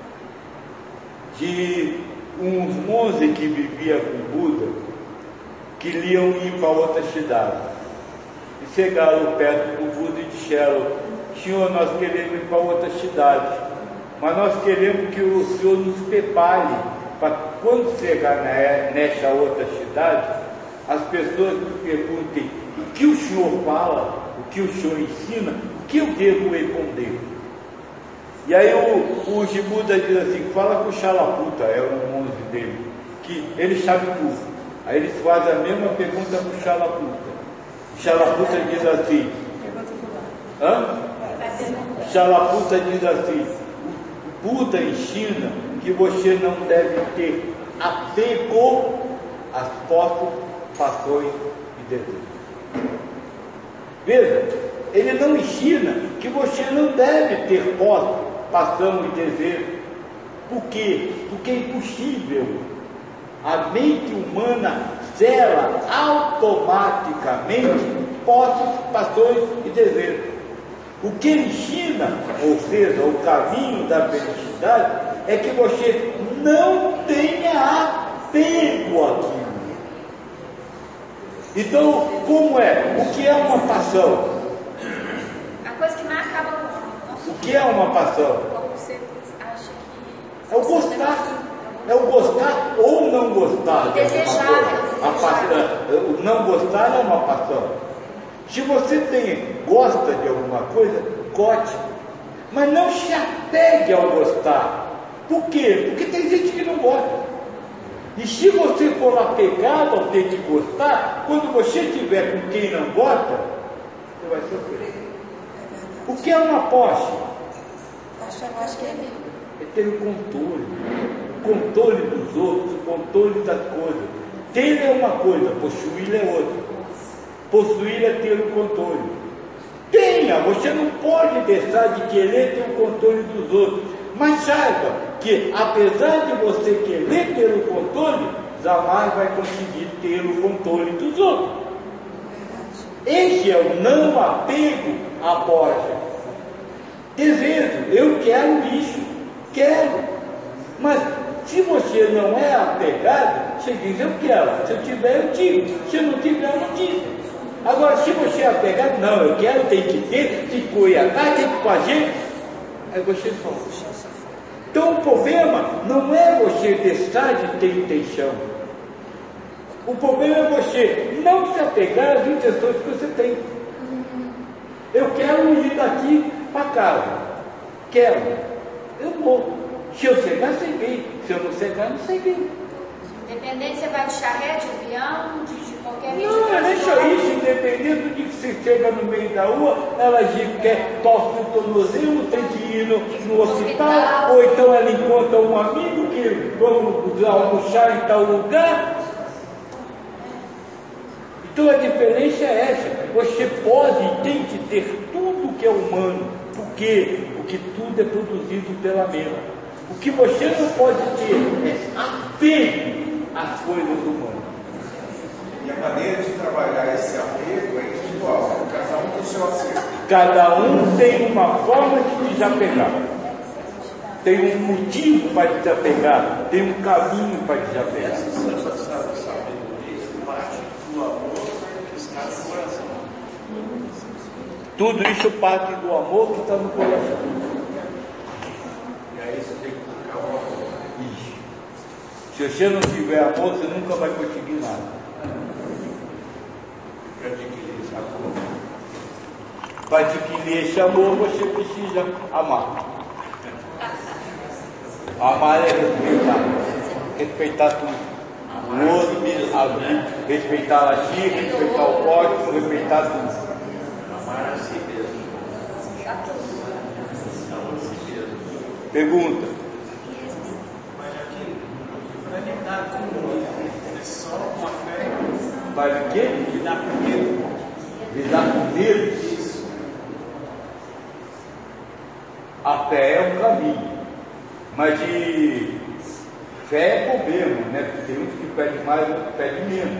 Speaker 1: de uns monges que viviam com o Buda, queriam ir para outra cidade. E chegaram perto do Buda e disseram: Senhor, nós queremos ir para outra cidade, mas nós queremos que o Senhor nos prepare para quando chegar nessa outra cidade, as pessoas nos perguntem o que o Senhor fala, o que o Senhor ensina, o que eu devo responder. E aí o Buda diz assim: fala com o Shalaputa, é o monge dele, que ele sabe tudo. Aí eles fazem a mesma pergunta para o Shalaputa. O Shalaputa diz assim: O Shalaputa diz assim: o Buda ensina que você não deve ter apego às posses, paixões e desejos. Veja, ele não ensina que você não deve ter posse, paixão e desejo. Por quê? Porque é impossível. A mente humana zela automaticamente posses, paixões e desejos. O que ele ensina, ou seja, o caminho da felicidade, é que você não tenha apego àquilo. Então, como é? O que é uma paixão?
Speaker 7: A coisa que mais acaba com nosso
Speaker 1: O que é uma paixão?
Speaker 2: Como você acha que...
Speaker 1: É o gostar. É o gostar ou não gostar de alguma
Speaker 7: Desejar,
Speaker 1: coisa. A paixão, o não gostar é uma paixão. Se você gosta de alguma coisa, goste. Mas não se apegue ao gostar. Por quê? Porque tem gente que não gosta. E se você for apegado ao ter que gostar, quando você estiver com quem não gosta, você vai sofrer. O que é uma posse?
Speaker 6: Eu acho que é
Speaker 1: É ter o controle. controle dos outros, o controle das coisas. Ter é uma coisa, possuir é outra. Possuir é ter o controle. Tenha, você não pode deixar de querer ter o controle dos outros. Mas saiba que, apesar de você querer ter o controle, jamais vai conseguir ter o controle dos outros. Esse é o não apego à posse. Desejo, eu quero isso, quero. Mas se você não é apegado, você diz eu quero. Se eu tiver, eu digo. Se eu não tiver, eu não digo. Agora, se você é apegado, não, eu quero, tem que ter, tem que correr atrás, tem que fazer. Aí você fala. Então o problema não é você deixar de ter intenção. O problema é você não se apegar às intenções que você tem. Eu quero ir daqui para casa. Quero. Eu vou. Se eu chegar, cheguei. Se eu não chegar, não cheguei.
Speaker 7: Independente se você vai de charrete, avião, de qualquer meio de
Speaker 1: Não,
Speaker 7: transporte.
Speaker 1: é só isso. Independente de que você chega no meio da rua, ela diz que quer toque no tornozelo, tem que ir no hospital, ou então ela encontra um amigo que vamos almoçar em tal lugar. Então a diferença é essa. Você pode e tem que ter tudo que é humano. Por quê? Porque tudo é produzido pela mente. O que você não pode ter é apego às coisas humanas.
Speaker 4: E a maneira de trabalhar esse apego é individual. Cada um tem o seu acerto.
Speaker 1: Cada um tem uma forma de desapegar. Tem um motivo para desapegar. Tem um caminho para desapegar.
Speaker 8: Essa sabedoria parte do amor que está no coração.
Speaker 1: Tudo isso parte do amor que está no coração.
Speaker 8: E aí você tem que buscar o amor.
Speaker 1: Isso. Se você não tiver amor, você nunca vai conseguir nada.
Speaker 8: Para adquirir esse amor.
Speaker 1: Para adquirir esse amor, você precisa amar. Amar é respeitar. Respeitar tudo. O outro, a vida, respeitar a si, respeitar o próximo, respeitar tudo.
Speaker 8: Amar a si mesmo. Amar a si mesmo.
Speaker 1: Pergunta.
Speaker 8: Mas aqui, para lidar com o medo, é só uma fé.
Speaker 1: Faz o quê?
Speaker 8: Lidar com medo.
Speaker 1: Lidar com medo.
Speaker 8: Isso.
Speaker 1: A fé é um caminho. Mas de fé é problema, né? Porque tem uns que pedem mais, outros que pedem menos.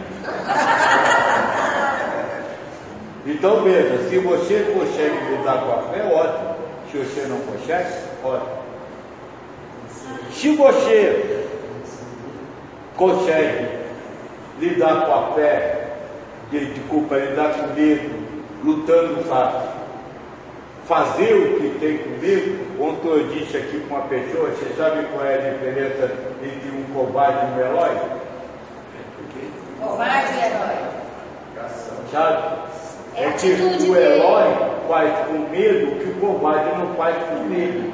Speaker 1: Então veja, se você consegue lidar com a fé, ótimo. Se você não consegue, ótimo. Se você consegue lidar com a fé, lidar com medo, lutando para fazer o que tem com medo. Ontem eu disse aqui para uma pessoa, você sabe qual é a diferença entre um covarde e um herói?
Speaker 7: Covarde e herói.
Speaker 1: Sabe?
Speaker 7: É a
Speaker 1: que
Speaker 7: atitude
Speaker 1: o
Speaker 7: dele.
Speaker 1: herói faz com medo o que o covarde não faz com medo.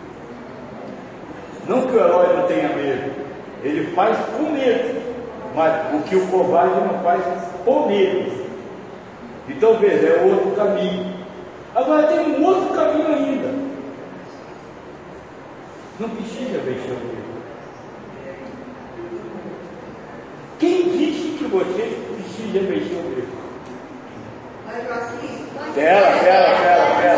Speaker 1: Não que o herói não tenha medo, ele faz com medo, mas o que o covarde não faz por medo. Então veja, é outro caminho. Agora tem um outro caminho ainda. Não precisa vencer o medo. Quem disse que você precisa vencer o medo? Pera.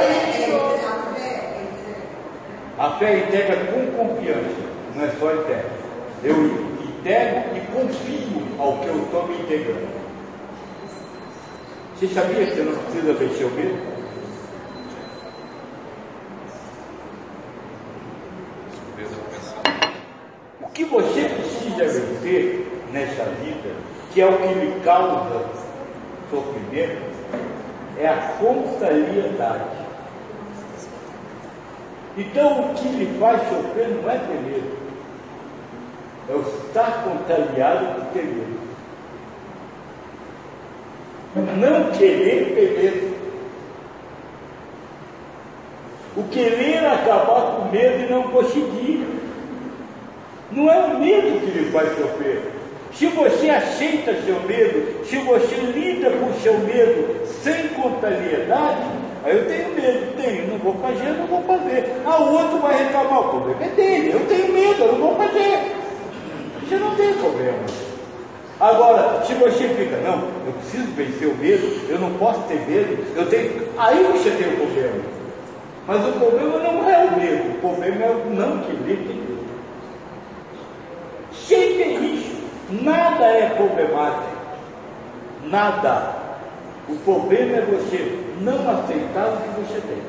Speaker 1: A fé integra com confiança, não é só integra. Eu integro e confio ao que eu estou me integrando. Você sabia que você não precisa vencer o medo? O que você precisa vencer nessa vida, que é o que lhe causa sofrimento, é a contrariedade. Então o que lhe faz sofrer não é ter medo, é o estar contrariado por ter medo. Não querer ter medo. O querer acabar com medo e não conseguir. Não é o medo que lhe faz sofrer. Se você aceita seu medo, se você lida com seu medo sem contrariedade, aí eu tenho medo, não vou fazer, não vou fazer. O outro vai reclamar, o problema é dele, eu tenho medo, eu não vou fazer. problema. Agora, se você fica, não, eu preciso vencer o medo, eu não posso ter medo, eu tenho. Aí você tem o problema. Mas o problema não é o medo, o problema é o não querer ter medo. Sem ter isso, nada é problemático. Nada. O problema é você não aceitar o que você tem.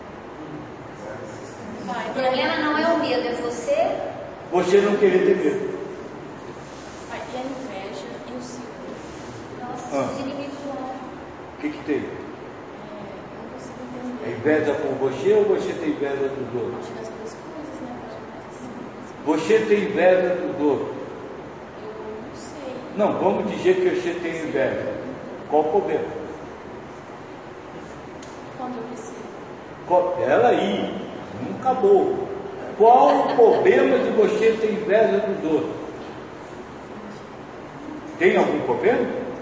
Speaker 7: O problema não é o medo, é você.
Speaker 1: Você não querer ter medo.
Speaker 2: E a inveja e o ciúme.
Speaker 7: Nossa, os inimigos do homem.
Speaker 1: O que tem?
Speaker 2: Eu não consigo
Speaker 1: É
Speaker 2: entender.
Speaker 1: inveja por você ou você tem inveja dos outros?
Speaker 2: Acho que as duas coisas, né?
Speaker 1: Você tem inveja dos outros?
Speaker 2: Eu não sei.
Speaker 1: Não, vamos dizer que você tem inveja. Qual o problema?
Speaker 2: Quando eu recebo.
Speaker 1: Ela aí, não acabou. Qual o problema de você ter inveja dos outros? Tem algum problema?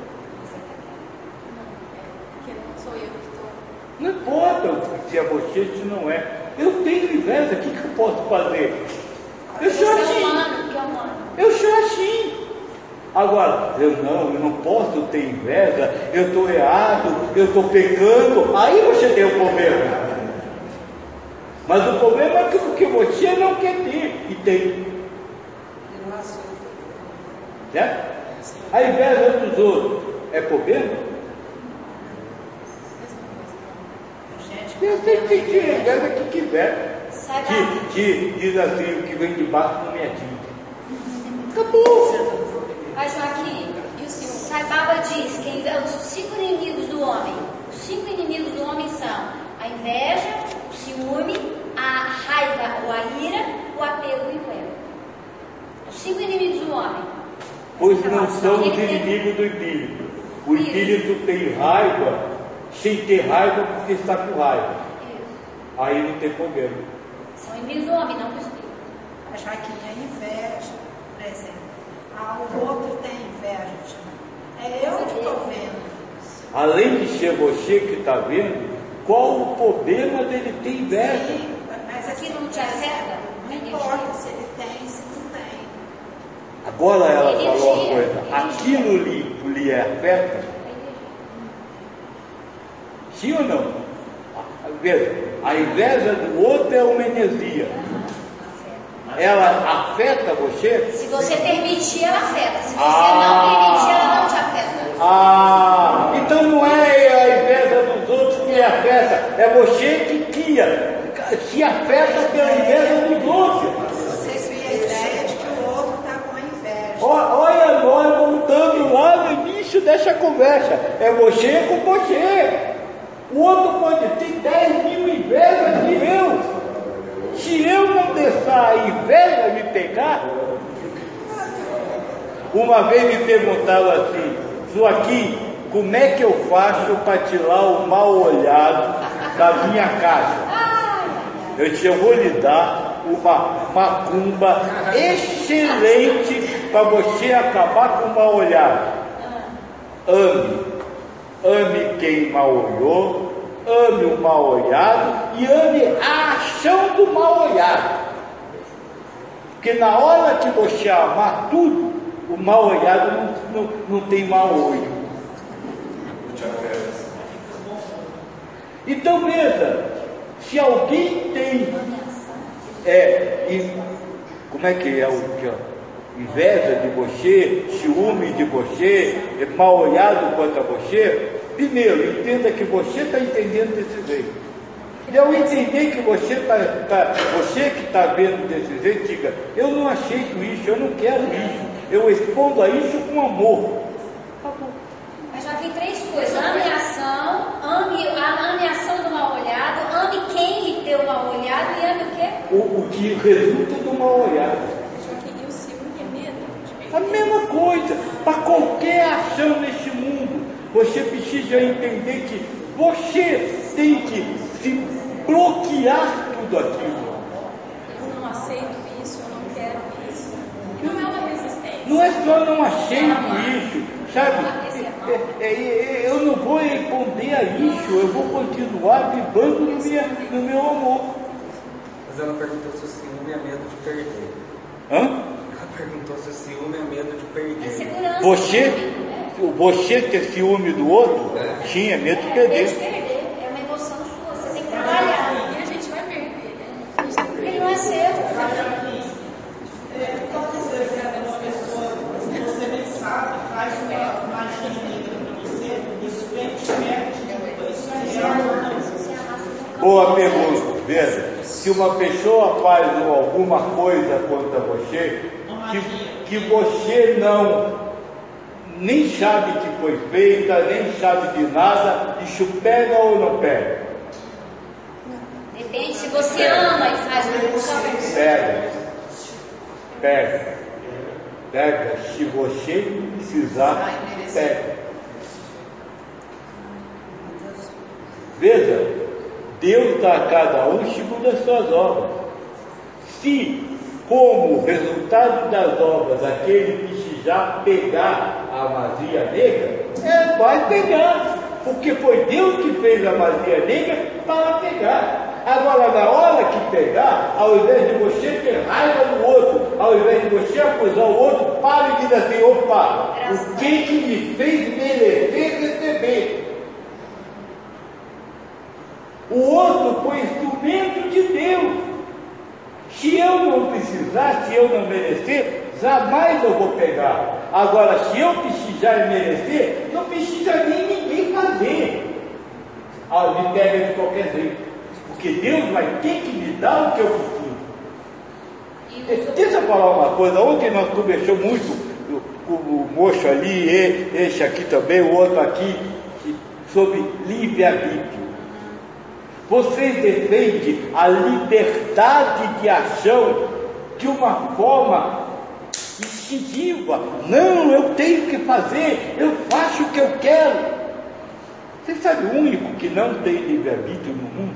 Speaker 2: Não, porque não sou eu que estou.
Speaker 1: Não importa se é você, se não é. Eu tenho inveja, o que eu posso fazer? Eu sou
Speaker 7: Você é
Speaker 1: assim.
Speaker 7: humano, que é humano.
Speaker 1: Eu sou assim. Agora, eu não posso ter inveja, eu estou errado, eu estou pecando, aí você tem o problema. Mas o problema é que você não quer ter, e tem. Certo? A inveja dos outros é problema? Eu sei que tem inveja que quiser.
Speaker 7: Saiba,
Speaker 1: Que diz assim, o que vem de baixo não me atinge. Acabou.
Speaker 7: mas Joaquim,
Speaker 2: E o ciúme?
Speaker 7: Saibaba diz que os 5 inimigos do homem, os 5 inimigos do homem são a inveja, o ciúme, a raiva ou a ira, o apego e o ego. Os 5 inimigos do homem.
Speaker 1: Pois não são os inimigos do espírito. O espírito tem raiva, sem ter raiva porque está com raiva.
Speaker 7: Isso.
Speaker 1: Aí não tem problema.
Speaker 7: São inimigos do homem, não do espírito.
Speaker 6: A Joaquim, a inveja, por exemplo. O outro tem inveja. É eu que estou vendo.
Speaker 1: Além de ser você que está vendo, qual o problema dele ter inveja?
Speaker 6: Sim, mas
Speaker 7: Aquilo não te afeta?
Speaker 6: Não importa se ele tem, se não tem.
Speaker 1: Agora ela
Speaker 7: Energia,
Speaker 1: falou uma coisa,
Speaker 7: energia.
Speaker 1: aquilo lhe afeta? Sim ou não? Veja, a inveja do outro é uma energia. Ela afeta você?
Speaker 7: Se você permitir, ela afeta. Se você não permitir, ela não te afeta.
Speaker 1: Então não é a inveja dos outros que lhe afeta, é você que cria, se afeta pela inveja dos outros.
Speaker 6: Vocês têm a ideia de que o outro está com a inveja.
Speaker 1: Olha nós voltando lá no início dessa conversa, é você com você. O outro pode ter 10 mil invejas de eu. Se eu não deixar a inveja me pegar, uma vez me perguntaram assim, Joaquim, como é que eu faço para tirar o mal olhado da minha casa? Eu disse, eu vou lhe dar uma macumba excelente para você acabar com o mal olhado. Ame quem mal olhou, ame o mal olhado e ame a ação do mal olhado. Porque na hora que você amar tudo, o mal olhado não tem mau olho. Então veja, se alguém tem como é que é o que inveja de você, ciúme de você, mal olhado contra você, primeiro, entenda que você está entendendo desse jeito. E ao entender que você que está vendo desse jeito, diga, eu não aceito isso, eu não quero isso, eu respondo a isso com amor. Acabou.
Speaker 7: Mas já tem 3 coisas: ame a ação do mal olhado, ame quem lhe deu o mal olhado e ame o quê?
Speaker 1: O que resulta do mal olhado.
Speaker 2: E o ciúme é medo de perder.
Speaker 1: A mesma coisa, para qualquer ação nesse mundo, você precisa entender que você tem que se bloquear tudo aquilo.
Speaker 2: Eu não aceito isso, eu não quero isso. E não é uma resistência.
Speaker 1: Não é só não aceito isso, sabe? Eu não vou responder a isso, eu vou continuar vivendo no meu amor.
Speaker 5: Mas ela perguntou se o ciúme é medo de perder.
Speaker 1: Hã?
Speaker 5: Ela Perguntou se o ciúme é medo de perder.
Speaker 7: É segurança.
Speaker 1: Você ter ciúme do outro, tinha medo de
Speaker 7: Medo de
Speaker 1: perder.
Speaker 7: perder. É uma emoção sua. Você tem que trabalhar.
Speaker 2: E a gente vai perder, né?
Speaker 7: Ele não é seu.
Speaker 8: Você nem sabe, faz uma magia pra você, isso vem isso é real.
Speaker 1: Boa pergunta. Veja, se uma pessoa faz alguma coisa contra você, que você nem sabe que foi feita, nem sabe de nada, isso pega ou não pega?
Speaker 7: Depende se você ama e faz com você.
Speaker 1: Pega. Se você precisar, pega. Veja, Deus dá a cada um segundo as suas obras. Se, como resultado das obras, aquele precisar pegar a magia negra, vai pegar, porque foi Deus que fez a magia negra para pegar. Agora, na hora que pegar, ao invés de você ter raiva do outro, ao invés de você acusar o outro, pare e diz assim: opa, o que me fez merecer receber? O outro foi instrumento de Deus. Se eu não precisar, se eu não merecer, jamais eu vou pegar. Agora, se eu precisar e merecer, não precisa nem ninguém fazer. Me pega de qualquer jeito. Porque Deus vai ter que me dar o que eu preciso. Deixa eu falar uma coisa. Ontem nós conversamos muito, o moço ali, esse aqui também, o outro aqui, sobre livre-arbítrio. Vocês defendem a liberdade de ação de uma forma instintiva. Não, eu tenho que fazer, eu faço o que eu quero. Você sabe o único que não tem livre-arbítrio no mundo?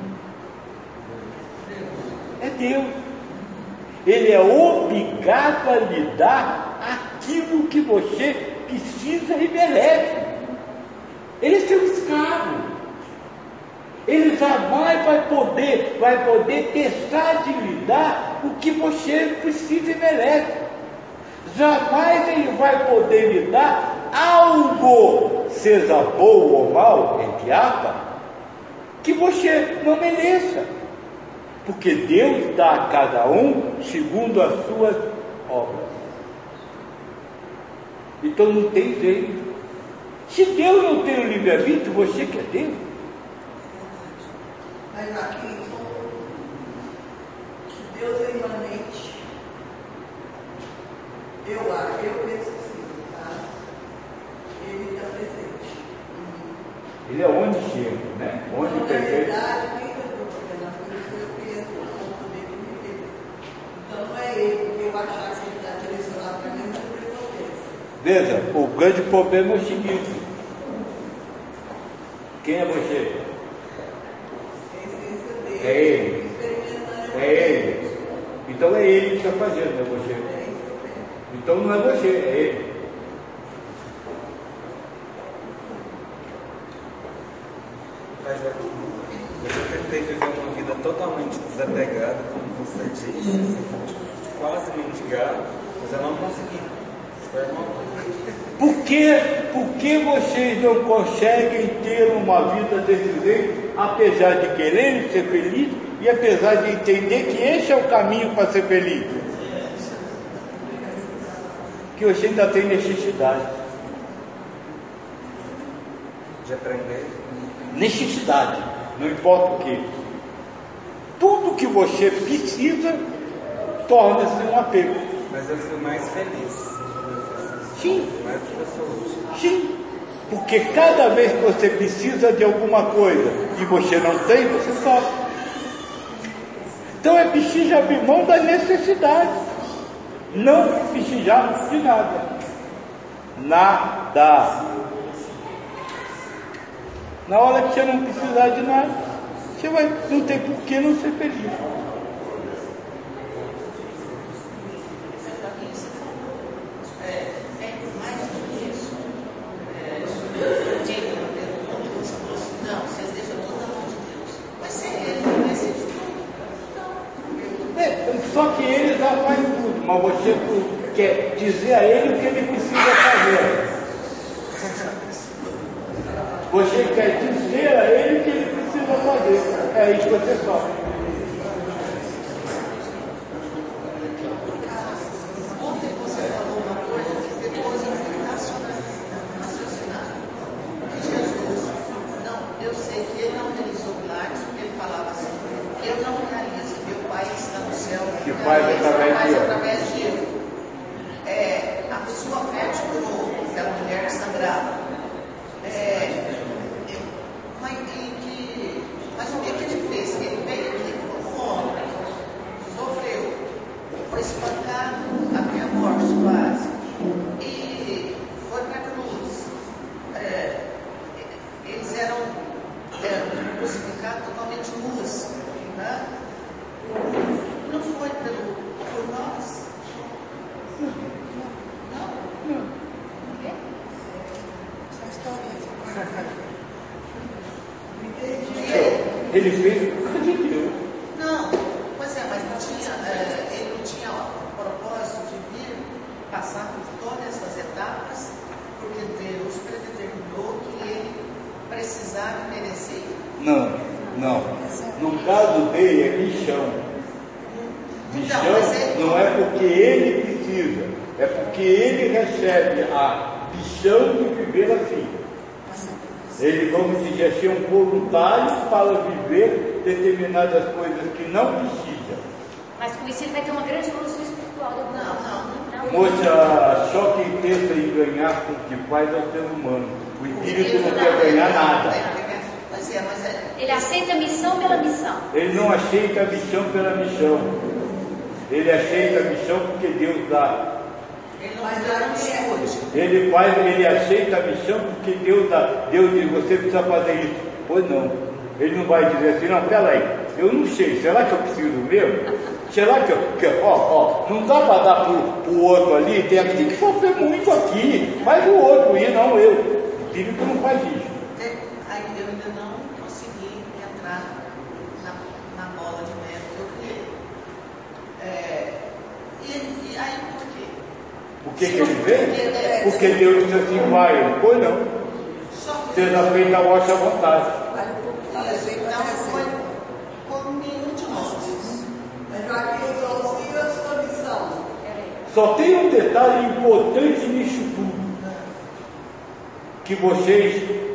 Speaker 1: É Deus. Ele é obrigado a lhe dar aquilo que você precisa e merece. Ele é seu escravo. Ele jamais vai poder deixar de lhe dar o que você precisa e merece. Jamais ele vai poder lhe dar algo, seja bom ou mal, entre aspas, que você não mereça. Porque Deus dá a cada um segundo as suas obras. Então não tem jeito. Se Deus não tem o livre-arbítrio, você quer Deus?
Speaker 9: Mas aqui, que Deus é imanente, eu penso assim, tá? Ele está presente.
Speaker 1: Ele é onisciente, né?
Speaker 9: Na verdade, quem eu estou fazendo as coisas, eu penso, eu não poder me entender. Então não é ele, porque eu achar que ele está direcionado para mim, não resolver.
Speaker 1: Veja, o grande problema é o seguinte: quem é você? É ele. É ele. Então é ele que está fazendo, não é você. Então não é você, é ele.
Speaker 5: Mas eu tentei viver uma vida totalmente desapegada, como você disse, assim, quase mendigar, mas eu não consegui.
Speaker 1: Por que vocês não conseguem ter uma vida desse jeito, apesar de quererem ser felizes e apesar de entender que esse é o caminho para ser feliz? Que você ainda tem necessidade
Speaker 5: de aprender.
Speaker 1: Necessidade, não importa o que. Tudo que você precisa torna-se um apego.
Speaker 5: Mas eu fui mais feliz.
Speaker 1: Sim.
Speaker 5: Mais do que eu sou hoje.
Speaker 1: Sim. Porque cada vez que você precisa de alguma coisa e você não tem, você sofre. Então é preciso abrir mão da necessidade. Não precisamos de nada. Nada. Na hora que você não precisar de nada, você não tem por que não ser feliz. Só que ele já faz tudo. mas você quer dizer a ele o que ele precisa fazer. Você quer dizer a ele o que ele precisa fazer. É isso que você faz.
Speaker 9: Ontem você falou uma coisa que depois eu fui raciocinar. Jesus, não, eu sei que ele não realizou milagres, porque ele falava assim, eu não realizo, meu Pai está no céu,
Speaker 1: que faz através
Speaker 9: de ele. A sua fé te curou, aquela mulher sangrada. Mas o que ele fez? Ele veio aqui como homem, sofreu, foi espancado até a morte quase, e foi para a cruz. Eles eram crucificados totalmente nus, né? Não foi por nós? Não? Essa história.
Speaker 1: Ele fez o que ele deu.
Speaker 9: Não, pois é, mas não tinha, ele não tinha o propósito de vir passar por todas essas etapas, porque Deus predeterminou que ele precisava e merecia.
Speaker 1: Não. No caso dele é michão. Michão não é porque ele precisa, é porque ele recebe a michão de viver assim. Ele, vamos dizer assim, é um voluntário para viver determinadas coisas que não precisa.
Speaker 7: Mas com isso ele vai ter uma grande evolução espiritual.
Speaker 9: Não.
Speaker 1: Moça, só quem pensa em ganhar com o que faz é o ser humano. O espírito não quer ganhar nada.
Speaker 7: Ele aceita a missão pela missão.
Speaker 1: Ele não aceita a missão pela missão. Ele aceita a missão porque Deus dá. Ele aceita a missão porque Deus dá. Deus diz, você precisa fazer isso. Pois não. Ele não vai dizer assim, não, peraí, eu não sei, será que eu preciso mesmo? Será que não dá para dar para o outro ali, tem que sofrer muito aqui, mas o outro ir, não eu. O espírito não faz isso.
Speaker 9: Aí eu ainda não consegui entrar na bola de neve que eu criei. E aí por quê?
Speaker 1: O que ele fez? Porque Deus disse assim, vai, pois não. Seja feita a vossa vontade.
Speaker 9: Então foi por nenhum de nós.
Speaker 6: Mas já que resolvi a sua missão.
Speaker 1: Só tem um detalhe importante nisso tudo. Que vocês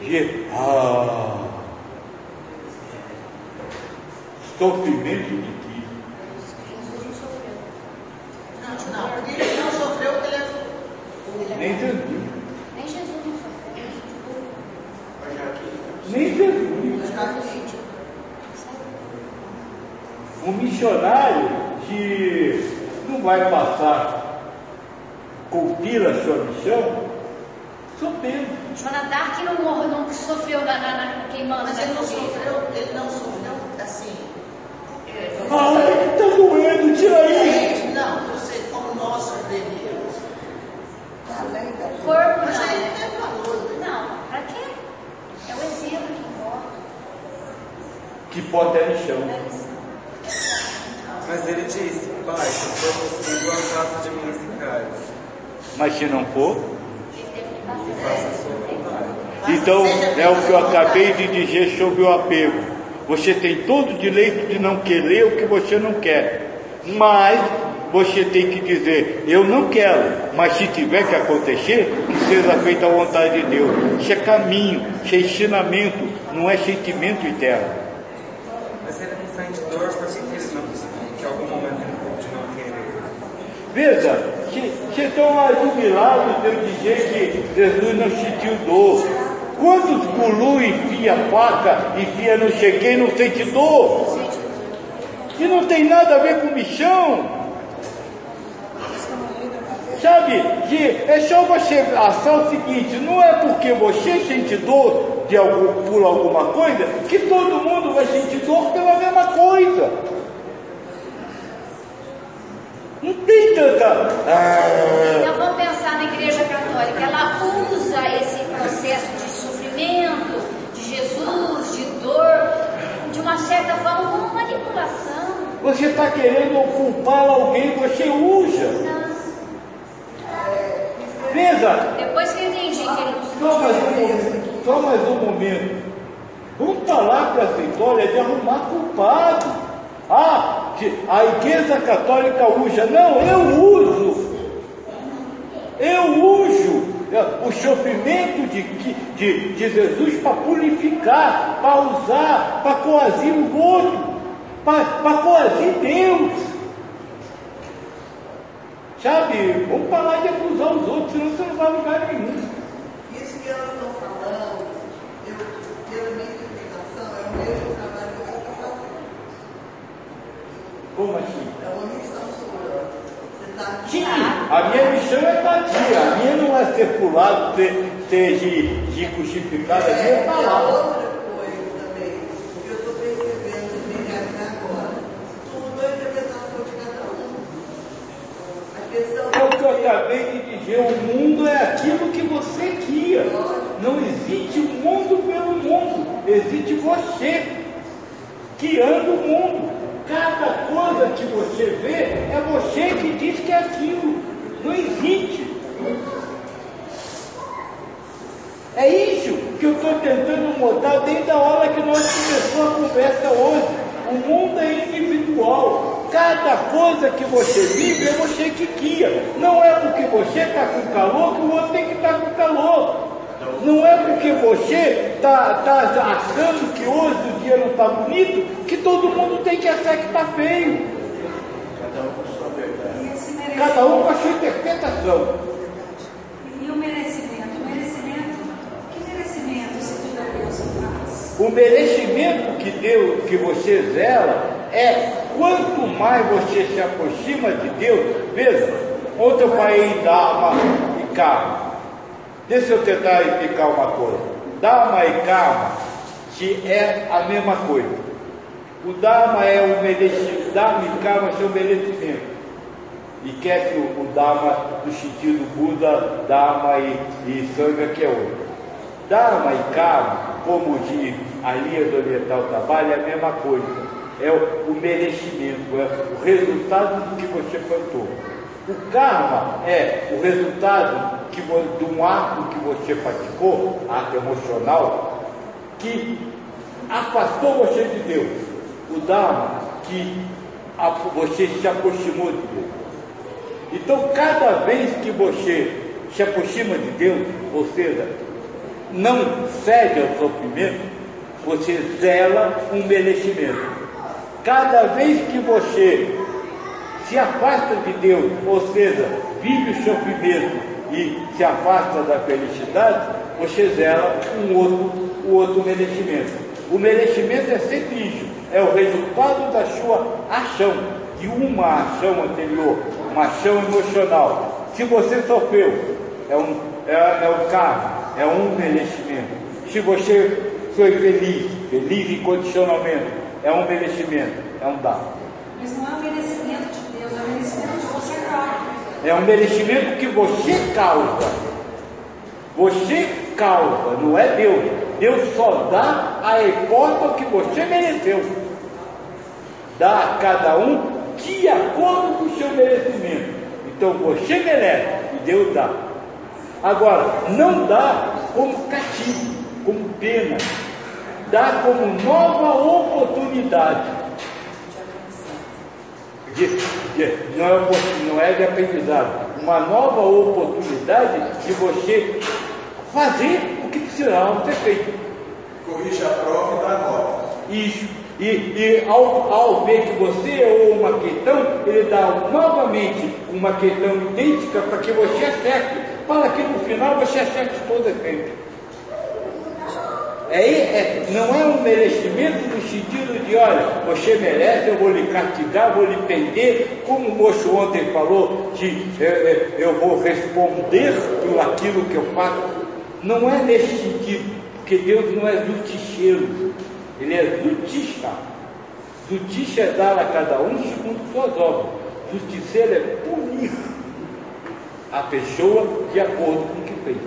Speaker 1: sofrimento de Cristo.
Speaker 9: Não, porque ele não sofreu porque ele é.
Speaker 1: Nem Jesus.
Speaker 7: Nem Jesus não sofreu.
Speaker 1: Nem Jesus. Um missionário que não vai passar com pila sua missão, sofreu.
Speaker 7: Joana d'Arc não sofreu queimando.
Speaker 9: Mas ele não sofreu assim.
Speaker 1: Ai, tá doendo, tira aí.
Speaker 9: Não, eu sei como nós sofreríamos.
Speaker 7: O corpo
Speaker 9: Mas
Speaker 7: não.
Speaker 9: aí não tem valor.
Speaker 7: Não, pra quê? É o exemplo que importa.
Speaker 1: Que importa é no chão.
Speaker 5: Mas ele disse, Pai, se for possível, afasta de mim esse cálice.
Speaker 1: Mas se não for,
Speaker 5: Faça a sua vontade.
Speaker 1: então é o que eu acabei de dizer sobre o apego. Você tem todo o direito de não querer o que você não quer, mas você tem que dizer, eu não quero, mas se tiver que acontecer, não seja feita a vontade de Deus. Isso é caminho, isso é ensinamento, não é sentimento eterno.
Speaker 5: Mas ele não sente dor porque ele não, que em algum momento ele pode não querer.
Speaker 1: Veja, se estão admirados de eu dizer que Jesus não sentiu dor. Quantos gulu enfia faca, enfia não cheguei, não sente dor? Que não tem nada a ver com michão. Sabe, que é só você achar o seguinte, não é porque você sente dor por alguma coisa, que todo mundo vai sentir dor pela mesma coisa. Não tem tanta...
Speaker 7: Então vamos pensar na Igreja Católica. Ela usa esse processo de sofrimento, de Jesus, de dor, de uma certa forma como manipulação.
Speaker 1: Você está querendo culpar alguém, você usa. Só mais um momento. Vamos falar para essa história de arrumar culpado. A Igreja Católica usa. Não, eu uso o sofrimento de Jesus para purificar, para usar, para coagir o outro, para coagir Deus. Sabe, vamos parar de acusar os outros, senão você não vai a lugar nenhum.
Speaker 9: Isso que elas estão falando, pela minha interpretação, é o mesmo trabalho que você está fazendo.
Speaker 1: Como assim?
Speaker 9: É uma missão sua. Você está aqui.
Speaker 1: Sim, a minha missão é estar aqui. A minha não é ser pulado, ser de crucificado, a minha é estar lá.
Speaker 9: Outra coisa também, que eu estou percebendo bem agora. Tudo é a interpretação de cada um. A questão
Speaker 1: É o que eu acabei de dizer, o mundo é aquilo que você cria. Não existe o mundo pelo mundo, existe você guiando o mundo. Cada coisa que você vê é você que diz que é aquilo. Não existe. É isso que eu estou tentando mostrar desde a hora que nós começamos a conversa hoje. O mundo é individual. Cada coisa que você vive é você que guia. Não é porque você está com calor que o outro tem que estar com calor. Não é porque você está achando que hoje o dia não está bonito que todo mundo tem que achar que está feio.
Speaker 4: Cada um com a sua verdade.
Speaker 1: Cada um com a sua interpretação.
Speaker 8: E o merecimento? Que merecimento esse de Deus faz?
Speaker 1: O merecimento que você zela é quanto mais você se aproxima de Deus. Veja, ontem eu falei em Dharma e Karma. Deixa eu tentar explicar uma coisa. Dharma e Karma que é a mesma coisa. O Dharma é o merecimento. Dharma e Karma são merecimento. E quer que o Dharma, no sentido Buda, Dharma e Sangha, que é outro. Dharma e Karma, como a Ilíada Oriental trabalha, é a mesma coisa. É o merecimento, é o resultado do que você plantou. O karma é o resultado de um ato que você praticou, ato emocional, que afastou você de Deus. O Dharma, que você se aproximou de Deus. Então, cada vez que você se aproxima de Deus, ou seja, não cede ao sofrimento, você zela um merecimento. Cada vez que você se afasta de Deus, ou seja, vive o sofrimento e se afasta da felicidade, você zela um outro merecimento. O merecimento é sempre isso, é o resultado da sua ação, de uma ação anterior, uma ação emocional. Se você sofreu, é o karma, é um merecimento. Se você foi feliz incondicionalmente, é um merecimento, é um dharma.
Speaker 8: Mas não é o merecimento de Deus, é o merecimento de você próprio.
Speaker 1: É um merecimento que você causa. Você causa, não é Deus. Deus só dá a hipótese que você mereceu. Dá a cada um de acordo com o seu merecimento. Então você merece e Deus dá. Agora, não dá como castigo, como pena. Dá como nova oportunidade. Não é de aprendizado, uma nova oportunidade de você fazer o que precisava ser feito.
Speaker 4: Corrige a prova e dá a nota.
Speaker 1: Isso. E ao ver que você errou uma questão, ele dá novamente uma questão idêntica para que você acerte, para que no final você acerte todo efeito. Não é um merecimento no sentido de, olha, você merece, eu vou lhe castigar, vou lhe prender, como o moço ontem falou, eu vou responder por aquilo que eu faço. Não é nesse sentido, porque Deus não é justiceiro, Ele é justiça. Justiça é dar a cada um segundo suas obras. Justiceiro é punir a pessoa de acordo com o que fez.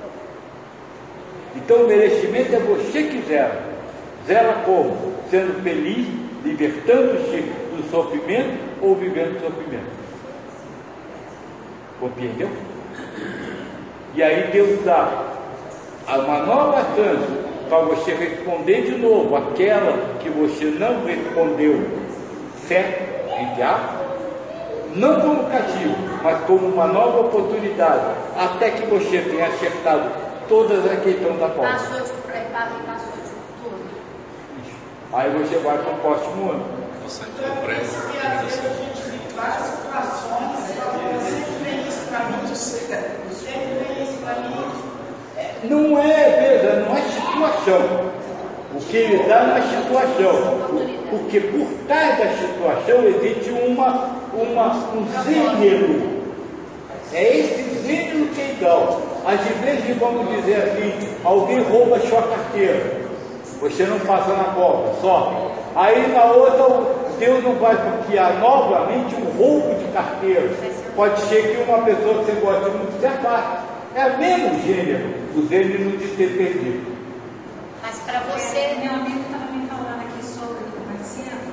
Speaker 1: Então o merecimento é você que zela. Zela como? Sendo feliz, libertando-se do sofrimento ou vivendo o sofrimento. Compreendeu? E aí Deus dá uma nova chance para você responder de novo aquela que você não respondeu certo, entre aspas, não como castigo, mas como uma nova oportunidade, até que você tenha acertado todas as questões da prova.
Speaker 7: Passou de tudo.
Speaker 1: Aí você vai para o próximo ano.
Speaker 3: Você
Speaker 8: Porque às vezes a gente vive várias situações, sempre vem isso para mim, sempre vem isso para mim.
Speaker 1: Não é situação. O que ele dá não é situação. Porque por trás da situação existe um gênero. É esse gênero que é igual. Às vezes vamos dizer assim, alguém rouba a sua carteira. Você não passa na prova, só. Aí na outra, Deus não vai bloquear novamente um roubo de carteira. Pode ser que uma pessoa que você gosta muito se afaste. É o mesmo gênero, o gênero de ter perdido.
Speaker 7: Mas para você,
Speaker 10: meu amigo estava me falando aqui sobre mais cedo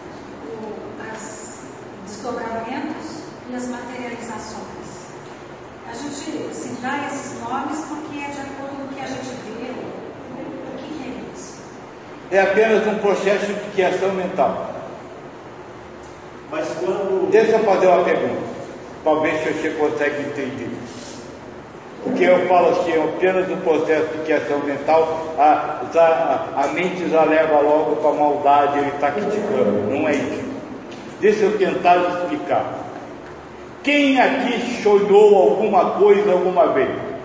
Speaker 10: os desdobramentos e as materializações. A gente assim, dá esses nomes porque é de acordo com o que a gente vê. O que é isso?
Speaker 1: É apenas um processo de criação mental.
Speaker 11: Mas quando...
Speaker 1: Deixa eu fazer uma pergunta, para ver se você consegue entender. Porque eu falo assim, é apenas um processo de criação mental, a mente já leva logo para a maldade, ele está criticando. Não é isso. Deixa eu tentar explicar. Quem aqui sonhou alguma coisa alguma vez?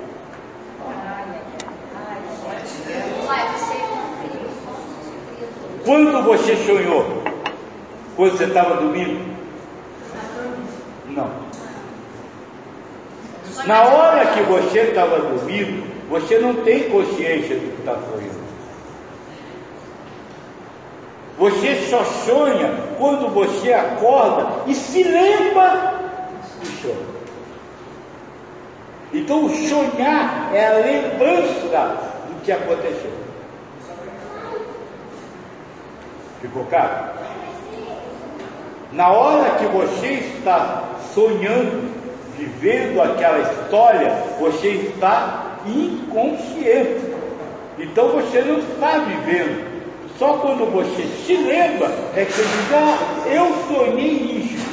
Speaker 1: Quando você sonhou? Quando você estava dormindo? Não. Na hora que você estava dormindo, você não tem consciência do que está sonhando. Você só sonha quando você acorda e se lembra do sonho. Então o sonhar é a lembrança do que aconteceu. Ficou claro? Na hora que você está sonhando, vivendo aquela história, você está inconsciente. Então você não está vivendo. Só quando você se lembra é que você diz, eu sonhei isso.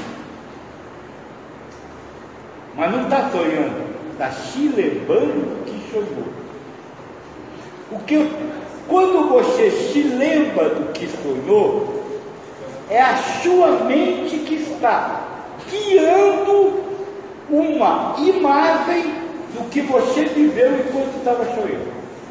Speaker 1: Mas não está sonhando, está se lembrando que sonhou. Quando você se lembra do que sonhou, é a sua mente que está guiando uma imagem do que você viveu enquanto estava sonhando.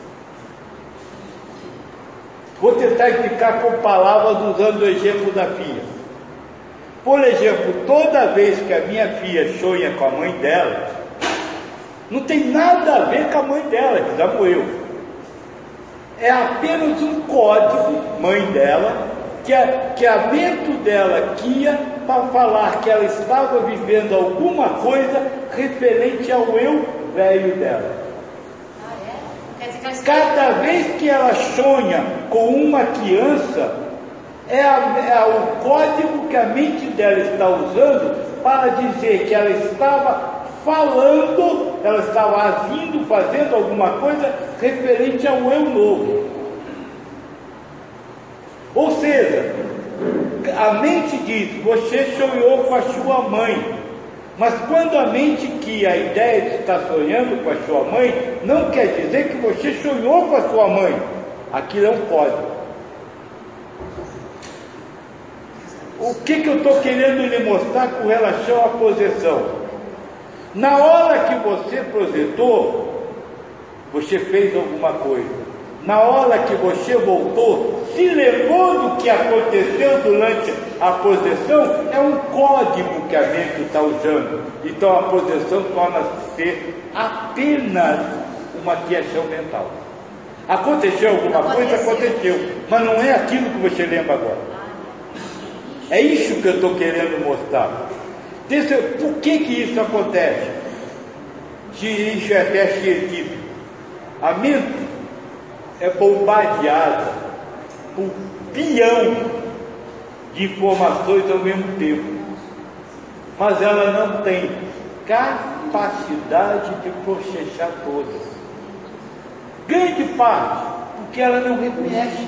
Speaker 1: Vou tentar explicar com palavras usando o exemplo da filha. Por exemplo, toda vez que a minha filha sonha com a mãe dela, não tem nada a ver com a mãe dela, que já morreu. É apenas um código, mãe dela, que a mente dela guia para falar que ela estava vivendo alguma coisa referente ao eu velho dela. Cada vez que ela sonha com uma criança, é o código que a mente dela está usando para dizer que ela estava falando, ela estava agindo, fazendo alguma coisa referente ao eu novo. Ou seja, a mente diz, você sonhou com a sua mãe. Mas quando a mente cria a ideia de estar sonhando com a sua mãe, não quer dizer que você sonhou com a sua mãe. Aquilo é um código. O que eu estou querendo lhe mostrar com relação à projeção? Na hora que você projetou, você fez alguma coisa. Na hora que você voltou, se lembrou do que aconteceu durante a projeção, é um código que a mente está usando. Então a projeção torna-se apenas uma criação mental. Aconteceu alguma coisa? Aconteceu. Mas não é aquilo que você lembra agora. É isso que eu estou querendo mostrar. Por que isso acontece? Se isso é até científico. A mente é bombardeada por bilhão de informações ao mesmo tempo, mas ela não tem capacidade de processar todas. Grande parte, porque ela não reconhece.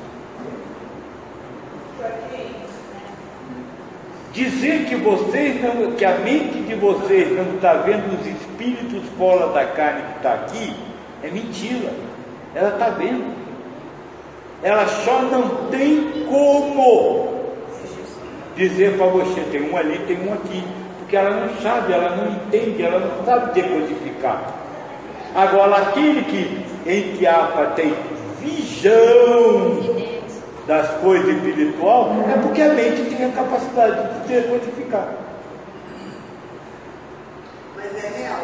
Speaker 1: Dizer que a mente de vocês não está vendo os espíritos fora da carne que está aqui, é mentira. Ela está vendo. Ela só não tem como dizer para você, tem um ali, tem um aqui. Porque ela não sabe, ela não entende, ela não sabe decodificar. Agora, aquele que, entre aspas, tem visão das coisas espirituais, é porque a mente tem a capacidade de decodificar.
Speaker 9: Mas é real.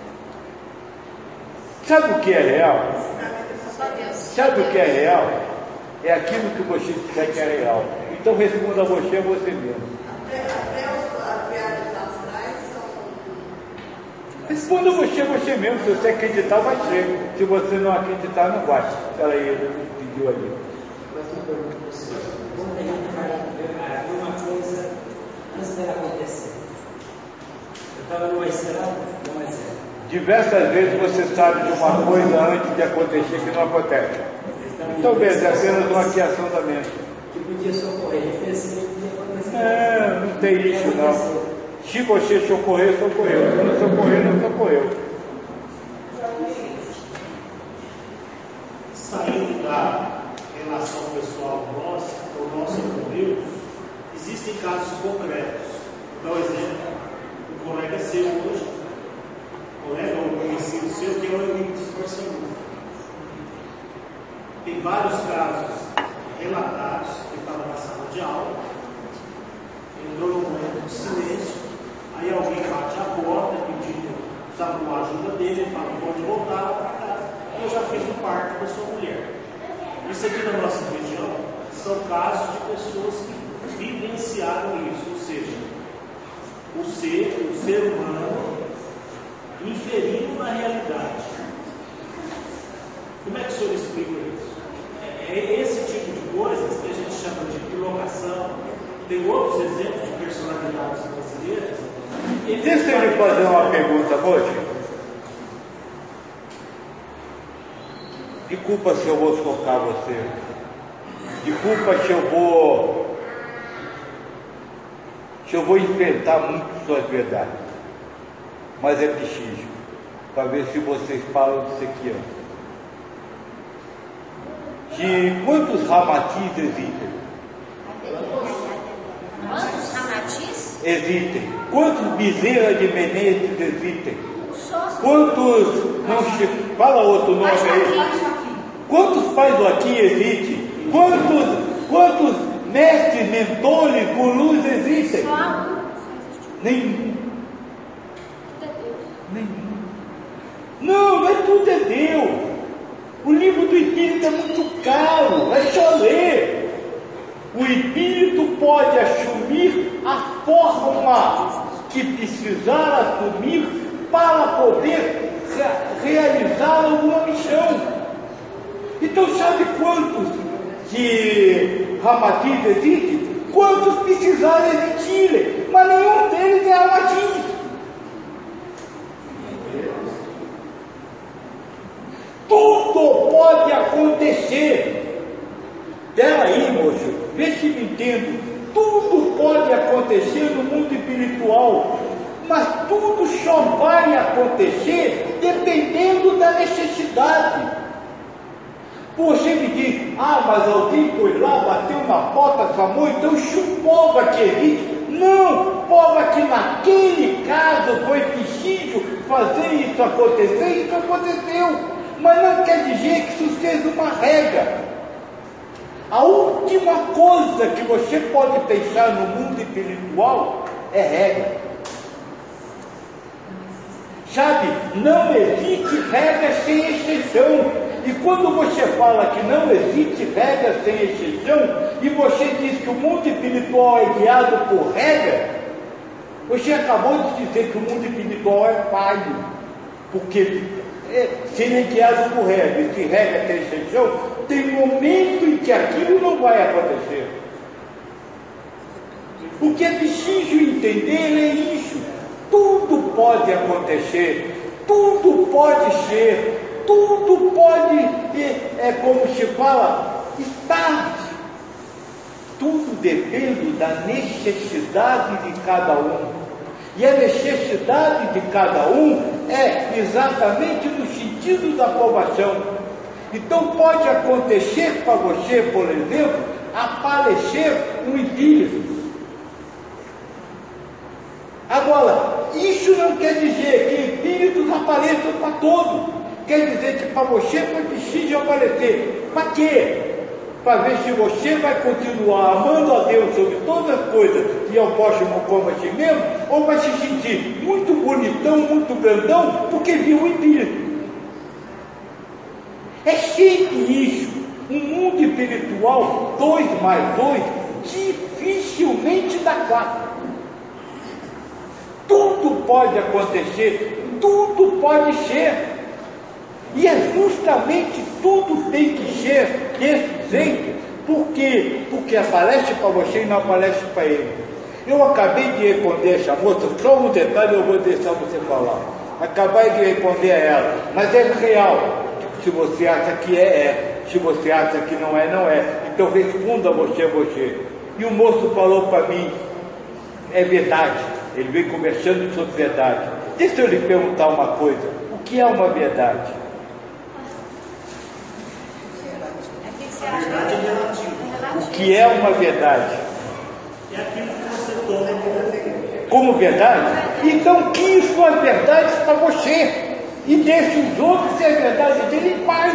Speaker 1: Sabe o que é real? Sabe o que é real? É aquilo que você disser que é real. Então responda a você mesmo.
Speaker 9: Até as viagens astrais são.
Speaker 1: Responda você mesmo. Se você acreditar, vai ser. Se você não acreditar, não vai. Espera aí, ele pediu ali.
Speaker 12: Quando a gente vai ver uma coisa antes dela acontecer. Eu estava numa estrada, não é certo.
Speaker 1: Diversas vezes você sabe de uma coisa antes de acontecer que não acontece. Talvez é apenas uma criação da mente.
Speaker 12: Que podia socorrer, podia acontecer.
Speaker 1: Não tem isso não. Se você socorrer, socorreu. Se não socorrer, não socorreu.
Speaker 11: Saindo da relação pessoal nossa, ou nossa com Deus, existem casos concretos. Dá um exemplo, um colega seu hoje, colega ou conhecido seu, que é o amigo distorcedor. Tem vários casos relatados que estava na sala de aula, entrou num momento de silêncio, aí alguém bate a porta pedindo a ajuda dele, ele fala, pode voltar para casa. Eu já fiz o parto da sua mulher. Isso aqui na nossa região são casos de pessoas que vivenciaram isso, ou seja, o ser humano inferindo na realidade. Como é que o senhor explica isso? É esse tipo de coisas que a gente chama de bilocação. Tem outros exemplos de personalidades brasileiras.
Speaker 1: Deixa eu lhe fazer uma pergunta hoje. Desculpa se eu vou chocar você. Desculpa se eu vou inventar muito suas verdades. Mas é preciso, para ver se vocês falam disso aqui antes. De quantos ramatis existem?
Speaker 7: Quantos ramatis?
Speaker 1: Existem. Quantos bezerras de Menezes existem? Quantos. Não, fala outro nome aí. Quantos pais do aqui existem? Quantos mestres, mentores, gurus existem? Nenhum. Não é tudo é Deus. O livro do Espírito é muito caro, é só ler. O Espírito pode assumir a forma que precisar assumir para poder realizar alguma missão. Então sabe quantos de ramatis existem? Quantos precisarem existirem? Mas nenhum deles é ramatis. Tudo pode acontecer. Peraí, moço, vê se me entendo. Tudo pode acontecer no mundo espiritual, mas tudo só vai acontecer dependendo da necessidade. Você me diz, mas alguém foi lá, bateu na porta, chamou, então isso prova que existe. Não, prova que naquele caso foi preciso fazer isso acontecer, isso aconteceu. Mas não quer dizer que isso seja uma regra. A última coisa que você pode pensar no mundo espiritual é regra. Sabe, não existe regra sem exceção. E quando você fala que não existe regra sem exceção, e você diz que o mundo espiritual é guiado por regra, você acabou de dizer que o mundo espiritual é falho. Porque se ele é guiado por regra, e se regra tem exceção, tem momento em que aquilo não vai acontecer. O que é preciso entender é isso. Tudo pode acontecer, tudo pode ser, tudo pode, como se fala, estar. Tudo depende da necessidade de cada um. E a necessidade de cada um é exatamente no sentido da aprovação. Então pode acontecer para você, por exemplo, aparecer um espírito. Agora, isso não quer dizer que espíritos apareçam para todos. Quer dizer que para você precisa aparecer. Para quê? Para ver se você vai continuar amando a Deus sobre todas as coisas e ao próximo como a si mesmo, ou vai se sentir muito bonitão, muito grandão, porque viu o espírito. É sempre isso. Um mundo espiritual, 2 mais 2, dificilmente dá 4. Tudo pode acontecer, tudo pode ser. E é justamente tudo tem que ser desse jeito. Por quê? Porque aparece para você e não aparece para ele. Eu acabei de responder essa moça, só um detalhe eu vou deixar você falar. Acabei de responder a ela, mas é real. Se você acha que é. Se você acha que não é, não é. Então responda você. E o moço falou para mim, é verdade. Ele veio conversando sobre verdade. Deixa eu lhe perguntar uma coisa. O que é uma verdade? O que é uma verdade?
Speaker 11: É aquilo que você toma
Speaker 1: como verdade? Então que sua verdade para você. E deixe os outros ser a verdade dele em paz.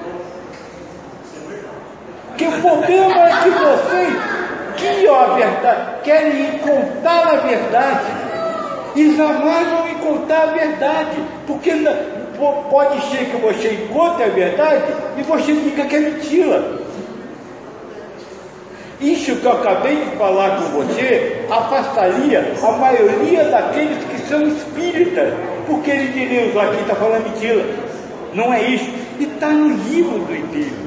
Speaker 1: Que o problema é que vocês criam a verdade, querem encontrar a verdade e jamais vão encontrar a verdade, porque pode ser que você encontre a verdade e você diga que é mentira. Isso que eu acabei de falar com você afastaria a maioria daqueles que são espíritas, porque eles diriam, isso aqui está falando mentira. Não é isso. E está no livro do Espírito.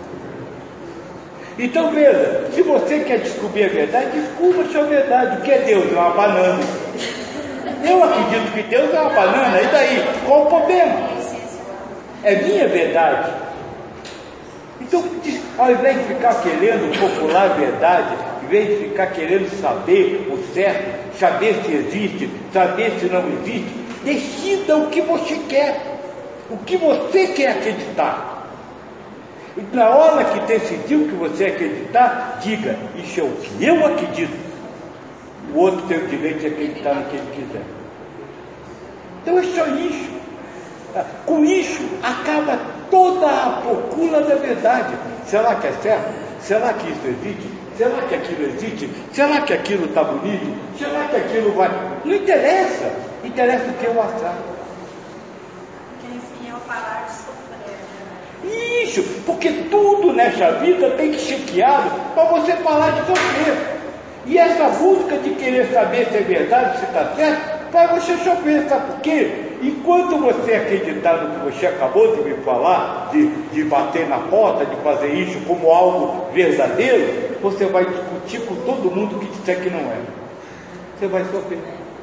Speaker 1: Então veja, se você quer descobrir a verdade, descubra a sua verdade. O que é Deus? É uma banana. Eu acredito que Deus é uma banana, e daí? Qual o problema? É minha verdade. Então, ao invés de ficar querendo popular a verdade, ao invés de ficar querendo saber o certo, saber se existe, saber se não existe, decida o que você quer, o que você quer acreditar. E na hora que decidiu que você acreditar, diga, isso é o que eu acredito. O outro tem o direito de acreditar no que ele quiser. Então é só isso. Com isso, acaba toda a procura da verdade. Será que é certo? Será que isso existe? Será que aquilo existe? Será que aquilo está bonito? Será que aquilo vai... Não interessa. Interessa o que eu achar.
Speaker 6: Porque enfim é o parar de sofrer.
Speaker 1: Isso, porque tudo nessa vida tem que ser criado para você parar de sofrer. E essa busca de querer saber se é verdade, se está certo, para você sofrer, sabe por quê? Enquanto você acreditar no que você acabou de me falar, de bater na porta, de fazer isso como algo verdadeiro, você vai discutir com todo mundo que disser que não é. Você vai sofrer.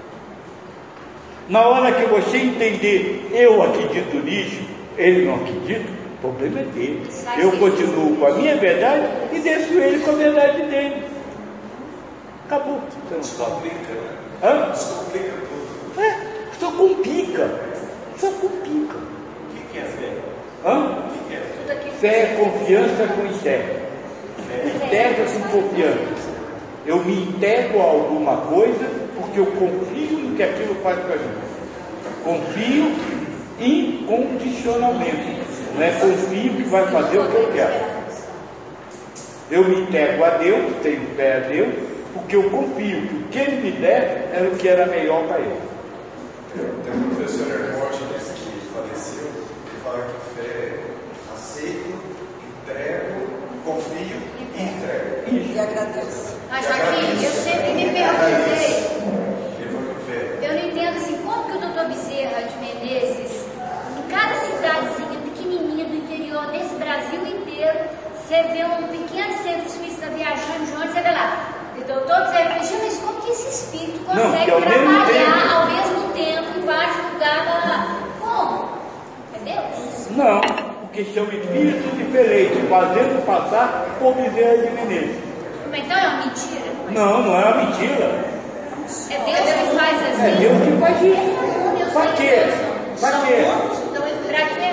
Speaker 1: Na hora que você entender, eu acredito nisso, ele não acredita, o problema é dele. Eu continuo com a minha verdade e deixo ele com a verdade dele. Acabou.
Speaker 4: Descomplica, né?
Speaker 1: Hã?
Speaker 4: Descomplica tudo.
Speaker 1: Só complica. Só complica.
Speaker 4: O que é fé?
Speaker 1: Hã?
Speaker 4: O que é fé?
Speaker 1: Fé é confiança com entrega. Entrega com confiança. Eu me entrego a alguma coisa porque eu confio no que aquilo faz para mim. Confio incondicionalmente. Não é confio que vai fazer o que eu quero. Eu me entrego a Deus, tenho fé a Deus, porque eu confio que o que Ele me der era o que era melhor para Ele.
Speaker 4: Tem um professor Hermógenes que faleceu, ele fala que fé é aceito, entrego, confio e entrego.
Speaker 6: E agradeço.
Speaker 7: Mas aqui, eu sempre me perguntei,
Speaker 4: Eu
Speaker 7: não entendo assim, como que o doutor Bezerra de Menezes, em cada cidadezinha pequenininha do interior desse Brasil inteiro, você vê um pequeno centro espírita viajando de ônibus, você vê lá, o doutor Bezerra, mas como que esse espírito consegue trabalhar ao mesmo tempo em vários lugares lá? Como? É Deus?
Speaker 1: Não, porque são espíritos diferentes, fazendo passar por Bezerra de Menezes.
Speaker 7: Então é uma mentira?
Speaker 1: Não, não é uma mentira.
Speaker 7: É Deus que faz assim?
Speaker 1: É Deus que faz isso. Para quê? Para quê?
Speaker 7: Para quê?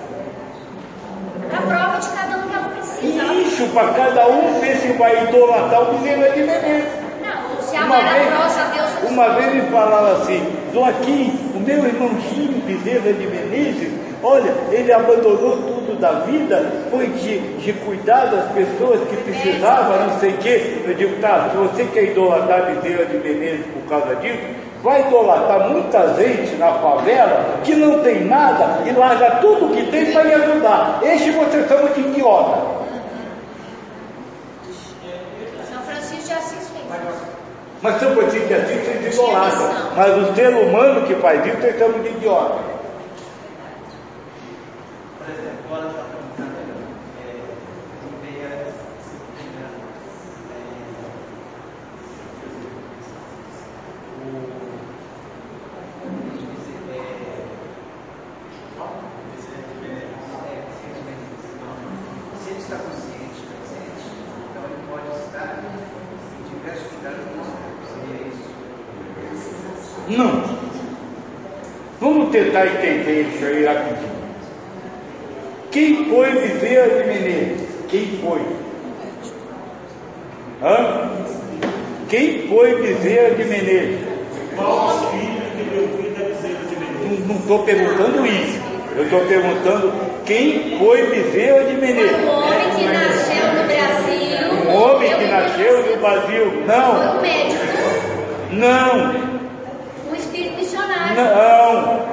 Speaker 7: Para prova de cada um que ela precisa.
Speaker 1: Isso, para cada um ver se vai idolatrar o Bezerra de Menezes.
Speaker 7: Não, se amar a crossa, Deus...
Speaker 1: Uma vez me falava assim, Joaquim, o meu irmãozinho Bezerra de Menezes, olha, ele abandonou tudo da vida, foi de cuidar das pessoas que precisavam, não sei o quê. Eu digo, tá, se você quer idolatrar Bezerra de Menezes por causa disso, vai idolatrar muita gente na favela que não tem nada e larga tudo que tem para lhe ajudar. Este você chama de idiota.
Speaker 7: São Francisco de Assis fez.
Speaker 1: Mas São Francisco de Assis vocês idolatram, mas o ser humano que faz isso vocês chamam de idiota.
Speaker 13: Por exemplo, agora está perguntando, se ele está consciente, presente, então ele pode estar em diversos lugares do nosso corpo. Seria isso?
Speaker 1: Não. Vamos tentar entender isso aí rapidinho. Quem foi Bezerra de Menezes? Quem foi? Hã? Quem foi Bezerra de Menezes?
Speaker 11: Qual o espírito que deu vida a Bezerra de Menezes?
Speaker 1: Não estou perguntando isso. Eu estou perguntando quem foi Bezerra de Menezes.
Speaker 7: Um homem que nasceu no Brasil.
Speaker 1: Um homem que nasceu no Brasil. Não.
Speaker 7: Foi um médico.
Speaker 1: Não.
Speaker 7: Um espírito missionário.
Speaker 1: Não.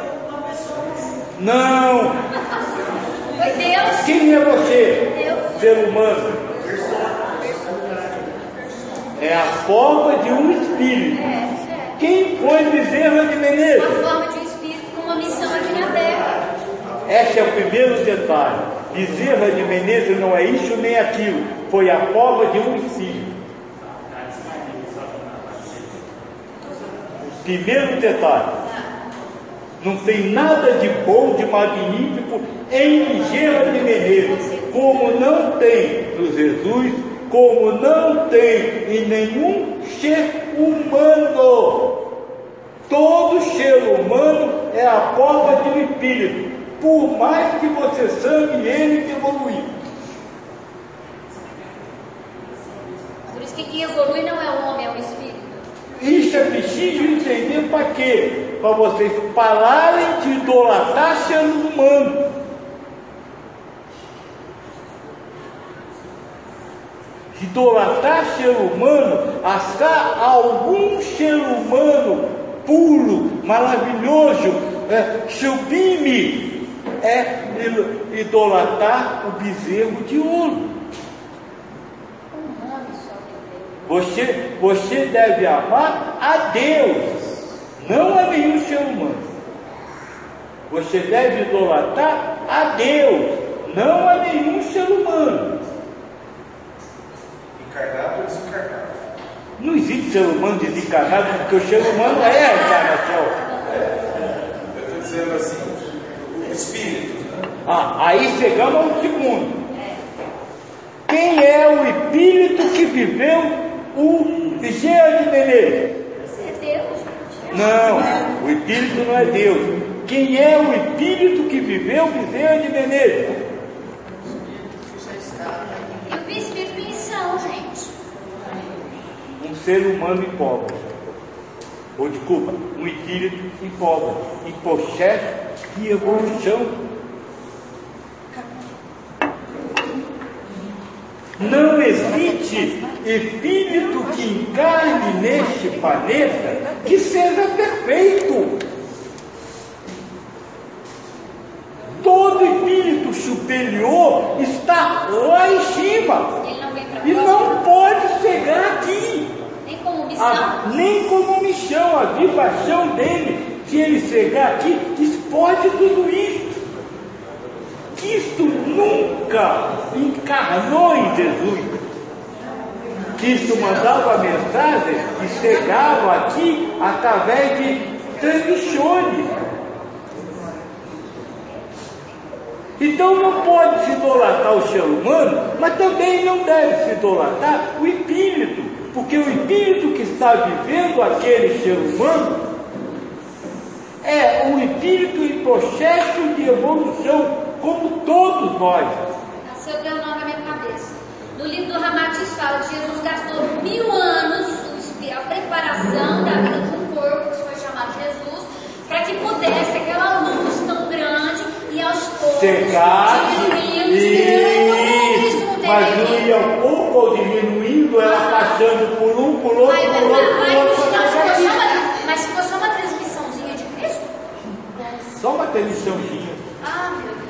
Speaker 1: Não.
Speaker 7: Foi Deus.
Speaker 1: Quem é você?
Speaker 7: Deus.
Speaker 1: Ser humano. É a forma de um espírito. Quem foi Bezerra de Menezes?
Speaker 7: A forma de um espírito com uma missão aqui na Terra.
Speaker 1: Esse é o primeiro detalhe. Bezerra de Menezes não é isso nem aquilo. Foi a forma de um espírito. Primeiro detalhe. Não tem nada de bom, de magnífico em Bezerra de Menezes, como não tem no Jesus, como não tem em nenhum ser humano. Todo ser humano é a forma de um espírito, por mais que você chame ele de evoluído.
Speaker 7: Por isso que quem evolui não é o homem, é o espírito.
Speaker 1: Isso é preciso entender para quê? Para vocês pararem de idolatrar seres humanos. Idolatrar ser humano, achar algum ser humano puro, maravilhoso, sublime, é idolatrar o bezerro de ouro. Você deve amar a Deus, não a nenhum ser humano. Você deve idolatrar a Deus, não a nenhum ser humano.
Speaker 4: Encarnado ou desencarnado?
Speaker 1: Não existe ser humano desencarnado, porque o ser humano é a encarnação.
Speaker 4: Eu estou dizendo assim, o espírito.
Speaker 1: Aí chegamos ao segundo. Quem é o espírito que viveu o Bezerra de Menezes?
Speaker 7: É Deus.
Speaker 1: Não, o espírito não é Deus. Quem é o espírito que viveu o Bezerra de Menezes?
Speaker 7: E o espírito em missão, gente.
Speaker 1: Um ser humano em pobre. Ou desculpa, um espírito em pobre, em processo de evolução. Não existe espírito que encarne neste planeta que seja perfeito. Todo espírito superior está lá em cima e não pode chegar aqui.
Speaker 7: Nem como missão.
Speaker 1: Nem como missão. A vibração dele, se ele chegar aqui, explode tudo isso. Cristo nunca encarnou em Jesus. Cristo mandava a mensagem e chegava aqui através de transmissões. Então não pode se idolatrar o ser humano, mas também não deve se idolatrar o espírito, porque o espírito que está vivendo aquele ser humano é um espírito em processo de evolução, como todos nós.
Speaker 7: Nasceu teu nome na minha cabeça. No livro do Ramatiz fala que Jesus gastou 1000 anos a preparação da vida de um corpo que foi chamado Jesus, para que pudesse aquela luz tão grande e aos poucos diminuindo,
Speaker 1: mas não ia ao pouco ou diminuindo, ela passando por um, por outro, por outro.
Speaker 7: Mas se fosse só uma transmissãozinha de Cristo?
Speaker 1: Só uma transmissãozinha.
Speaker 7: Ah, meu Deus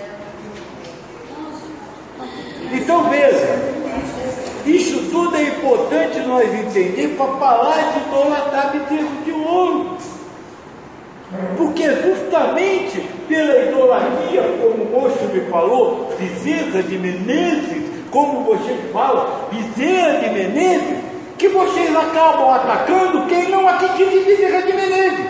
Speaker 7: do céu.
Speaker 1: Então veja, isso tudo é importante nós entender para parar de idolatrar bezerro de ouro. Porque justamente pela idolatria, como o moço me falou, Bezerra de Menezes, como vocês falam, Bezerra de Menezes, que vocês acabam atacando quem não acredita em Bezerra de Menezes.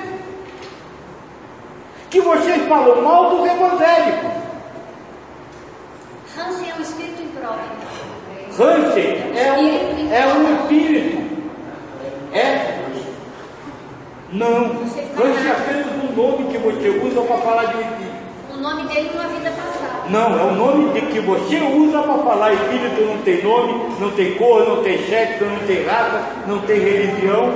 Speaker 1: Que vocês falam mal dos evangélicos.
Speaker 7: Hansen é um espírito impróprio.
Speaker 1: Hansen é um espírito. Não. Hansen é apenas um nome que você usa para falar de espírito.
Speaker 7: O nome dele numa vida passada.
Speaker 1: Não, é o nome de que você usa para falar. Espírito não tem nome, não tem cor, não tem sexo, não tem raça, não tem religião.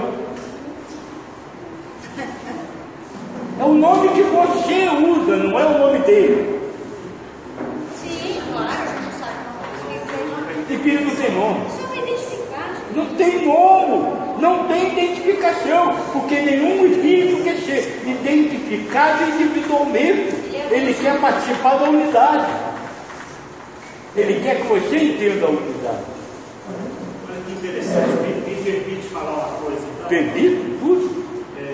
Speaker 1: É o nome que você usa, não é o nome dele.
Speaker 7: Sim, claro, a gente não sabe.
Speaker 1: Espírito não tem nome.
Speaker 7: Só para identificar.
Speaker 1: Não tem nome. Não tem identificação, porque nenhum espírito quer ser identificado individualmente. Ele quer participar da unidade. Ele quer que você entenda a unidade.
Speaker 11: Olha que interessante, me permite falar uma coisa então?
Speaker 1: Permite tudo?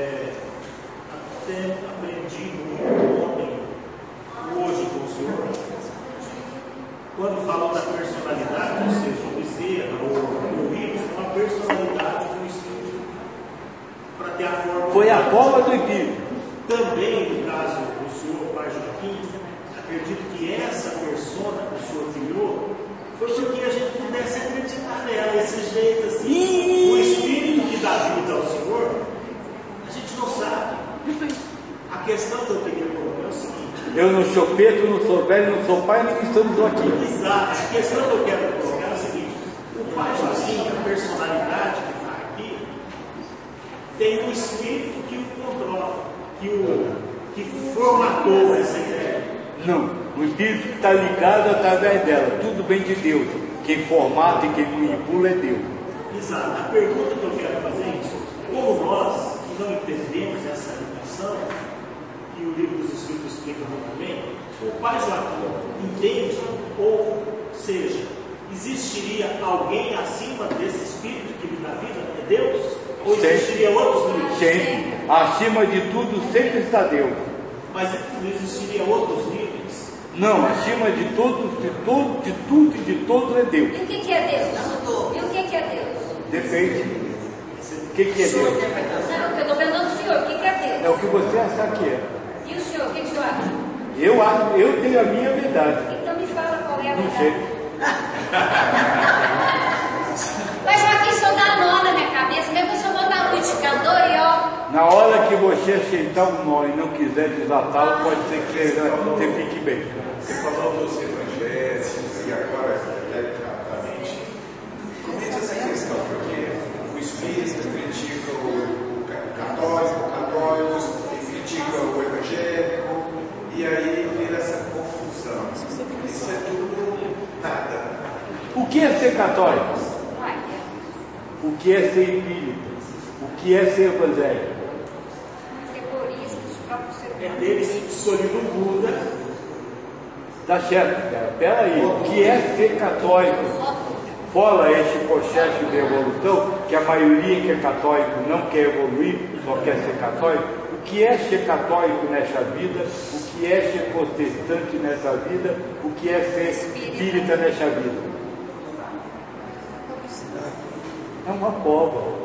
Speaker 11: Até aprendi muito ontem, hoje com o senhor, quando falam da personalidade, ou seja, o Bezerra ou o Rios, é uma personalidade do espírito, para ter a forma.
Speaker 1: Foi a forma do espírito.
Speaker 11: Também, no caso do senhor, pai Joaquim, acredito que essa persona que o senhor criou foi porque a gente pudesse acreditar nela, esse jeito assim. O espírito que dá vida ao senhor, a gente não sabe. A questão que eu queria colocar é o seguinte:
Speaker 1: eu não sou Pedro, não sou velho, não sou pai, nem estamos aqui.
Speaker 11: Exato. A questão que eu quero colocar é o seguinte: o pai Joaquim, a personalidade que está aqui, tem um espírito que o controla, que formatou essa ideia.
Speaker 1: Não, o espírito que está ligado através dela, tudo vem de Deus. Quem formata e quem manipula é Deus.
Speaker 11: Exato. A pergunta que eu quero fazer é isso: como nós que não entendemos essa ligação, que o livro dos Espíritos explica muito bem, o pai Joaquim entende, ou seja, existiria alguém acima desse espírito que lhe dá vida? É Deus? Ou existiria outros níveis?
Speaker 1: Sempre. Acima de tudo sempre está Deus.
Speaker 11: Mas não existiria outros níveis?
Speaker 1: Não, acima de todos, de tudo e de todos é Deus.
Speaker 7: E o que é Deus? E o que é Deus?
Speaker 1: Depende. O que é Deus?
Speaker 7: Não, eu estou perguntando do senhor, o que é Deus?
Speaker 1: É o que você achar que é.
Speaker 7: E o senhor, o que o senhor acha?
Speaker 1: Eu tenho a minha verdade.
Speaker 7: Então me fala qual é a
Speaker 1: Não
Speaker 7: verdade.
Speaker 1: sei.
Speaker 7: Mas Joaquim, isso dá nó na minha cabeça, mesmo que o senhor botar um liquidificador e ó.
Speaker 1: Na hora que você aceitar um nó e não quiser desatá-lo, pode ser que você fique bem.
Speaker 4: Você falou dos evangelhos e agora, rapidamente, comente essa questão, porque o espírita critica o católico, critica o evangélico, e aí vira essa confusão. Isso é tudo nada.
Speaker 1: O que é ser católico? O que é ser espírita? O que é ser evangélico?
Speaker 11: É deles que escolhido o Buda.
Speaker 1: Tá certo, cara. Peraí. O que é ser católico? Fora este processo de evolução, que a maioria que é católico não quer evoluir, só quer ser católico. O que é ser católico nessa vida? O que é ser protestante nessa vida? O que é ser espírita nessa vida? É uma prova.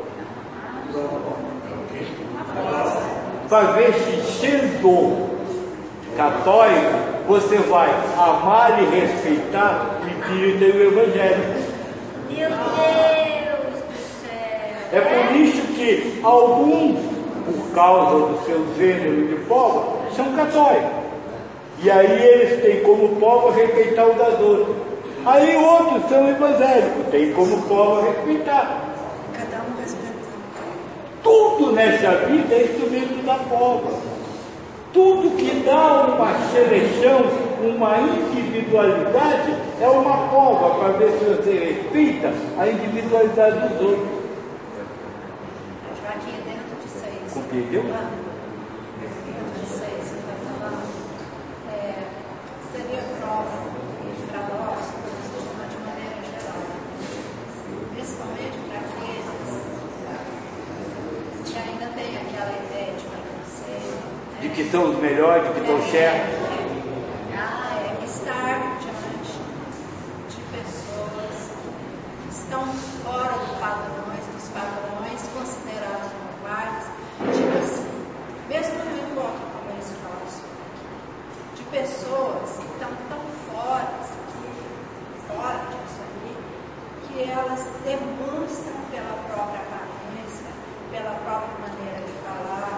Speaker 1: Para ver se sendo católico você vai amar e respeitar o Espírito e o Evangelho.
Speaker 7: Meu Deus do céu!
Speaker 1: É por isso que alguns, por causa do seu gênero de povo, são católicos. E aí eles têm como povo respeitar o das outras. Aí outros são evangélicos, têm como povo respeitar.
Speaker 6: Cada um respeitando.
Speaker 1: Tudo nessa vida é instrumento da povo. Tudo que dá uma seleção, uma individualidade, é uma prova para ver se você respeita a individualidade dos outros.
Speaker 6: Joaquim, dentro de 6.
Speaker 1: Compreendeu?
Speaker 6: Dentro de 6, você vai falar. Seria prova para nós, de maneira geral, principalmente para aqueles que ainda têm aquela ideia de preconceito.
Speaker 1: De que são os melhores, de que estão certos.
Speaker 6: Estar diante de pessoas que estão fora dos padrões considerados normais, tipo assim, mesmo no encontro como esse nosso, de pessoas que estão tão fora disso aí, que elas demonstram pela própria aparência, pela própria maneira de falar,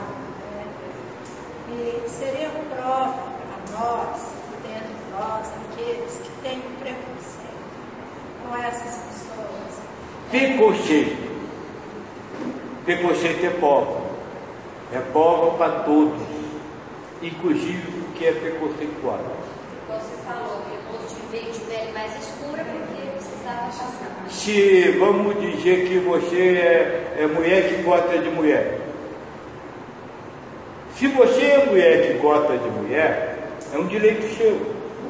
Speaker 6: e seria prova para nós, dentro de nós, aqueles que têm preconceito com essas pessoas.
Speaker 1: Preconceito é prova. É prova para todos, inclusive o que é preconceituado.
Speaker 7: Você falou que o rosto veio de pele mais escura porque precisava passar.
Speaker 1: Se vamos dizer que você é mulher que gosta de mulher. Se você é mulher que gosta de mulher, é um direito seu.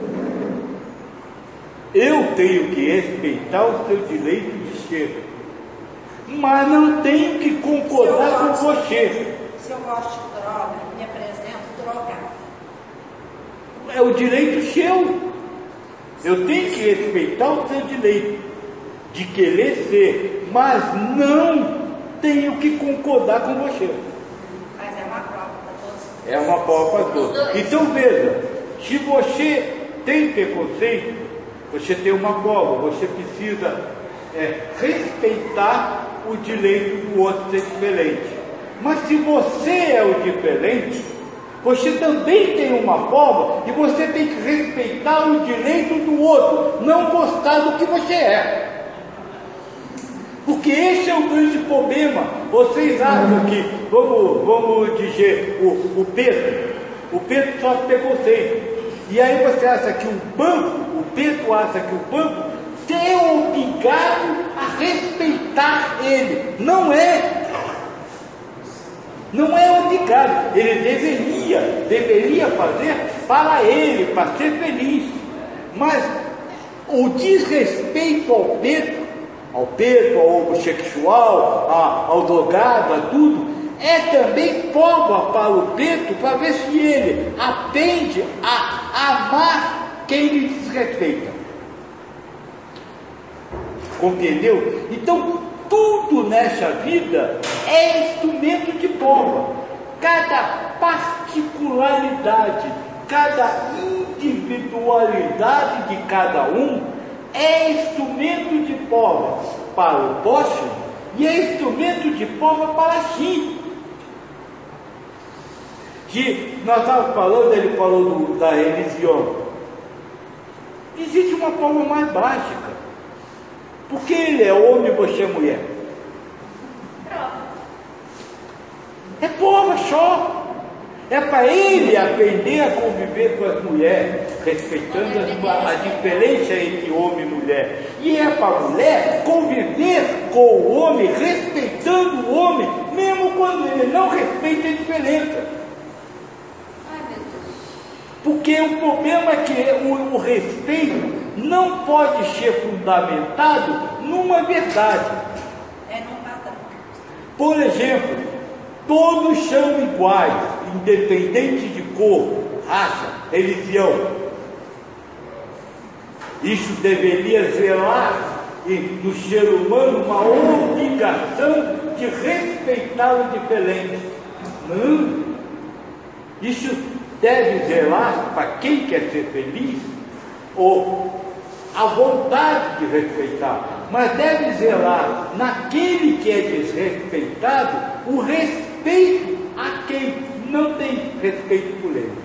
Speaker 1: Eu tenho que respeitar o seu direito de ser, mas não tenho que concordar com você.
Speaker 6: Se eu gosto de droga, me apresento drogado.
Speaker 1: É o direito seu. Eu tenho que respeitar o seu direito de querer ser, mas não tenho que concordar com você.
Speaker 6: Mas é uma prova para todos.
Speaker 1: É uma prova para todos. Então veja, se você tem preconceito, você tem uma prova, você precisa respeitar o direito do outro ser diferente. Mas se você é o diferente, você também tem uma prova e você tem que respeitar o direito do outro, não gostar do que você é. Porque esse é o grande problema. Vocês acham que, vamos dizer, o Pedro sofre preconceito. E aí você acha que o Pedro acha que o banco é obrigado a respeitar ele. Não é. Não é obrigado. Ele deveria fazer para ele, para ser feliz. Mas o desrespeito ao Pedro, ao sexual, ao drogado, a tudo, é também prova para o Pedro, para ver se ele aprende a amar quem lhe desrespeita. Compreendeu? Então, tudo nessa vida é instrumento de prova. Cada particularidade, cada individualidade de cada um é instrumento de prova para o próximo e é instrumento de prova para si. Que nós estávamos falando, ele falou da religião. Existe uma prova mais básica. Porque ele é homem e você é mulher? É prova só. É para ele aprender a conviver com as mulheres, respeitando a diferença entre homem e mulher. E é para a mulher conviver com o homem, respeitando o homem, mesmo quando ele não respeita a diferença. Porque o problema é que o respeito não pode ser fundamentado numa verdade.
Speaker 6: É num padrão.
Speaker 1: Por exemplo, todos são iguais, independente de cor, raça, religião. Isso deveria zelar no ser humano uma obrigação de respeitar o diferente. Não. Isso deve zelar para quem quer ser feliz, ou a vontade de respeitar, mas deve zelar naquele que é desrespeitado, o respeito a quem não tem respeito por ele.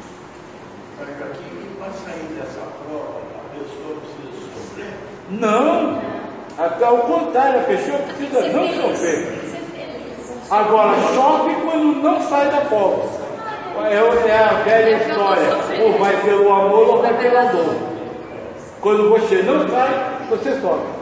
Speaker 11: Aqui, para sair dessa prova, a pessoa precisa sofrer?
Speaker 1: Não, até ao contrário, a pessoa precisa não sofrer. Agora, sofre quando não sai da prova. É a velha história, ou vai pelo amor ou vai pela dor. Quando você não sai, você sofre.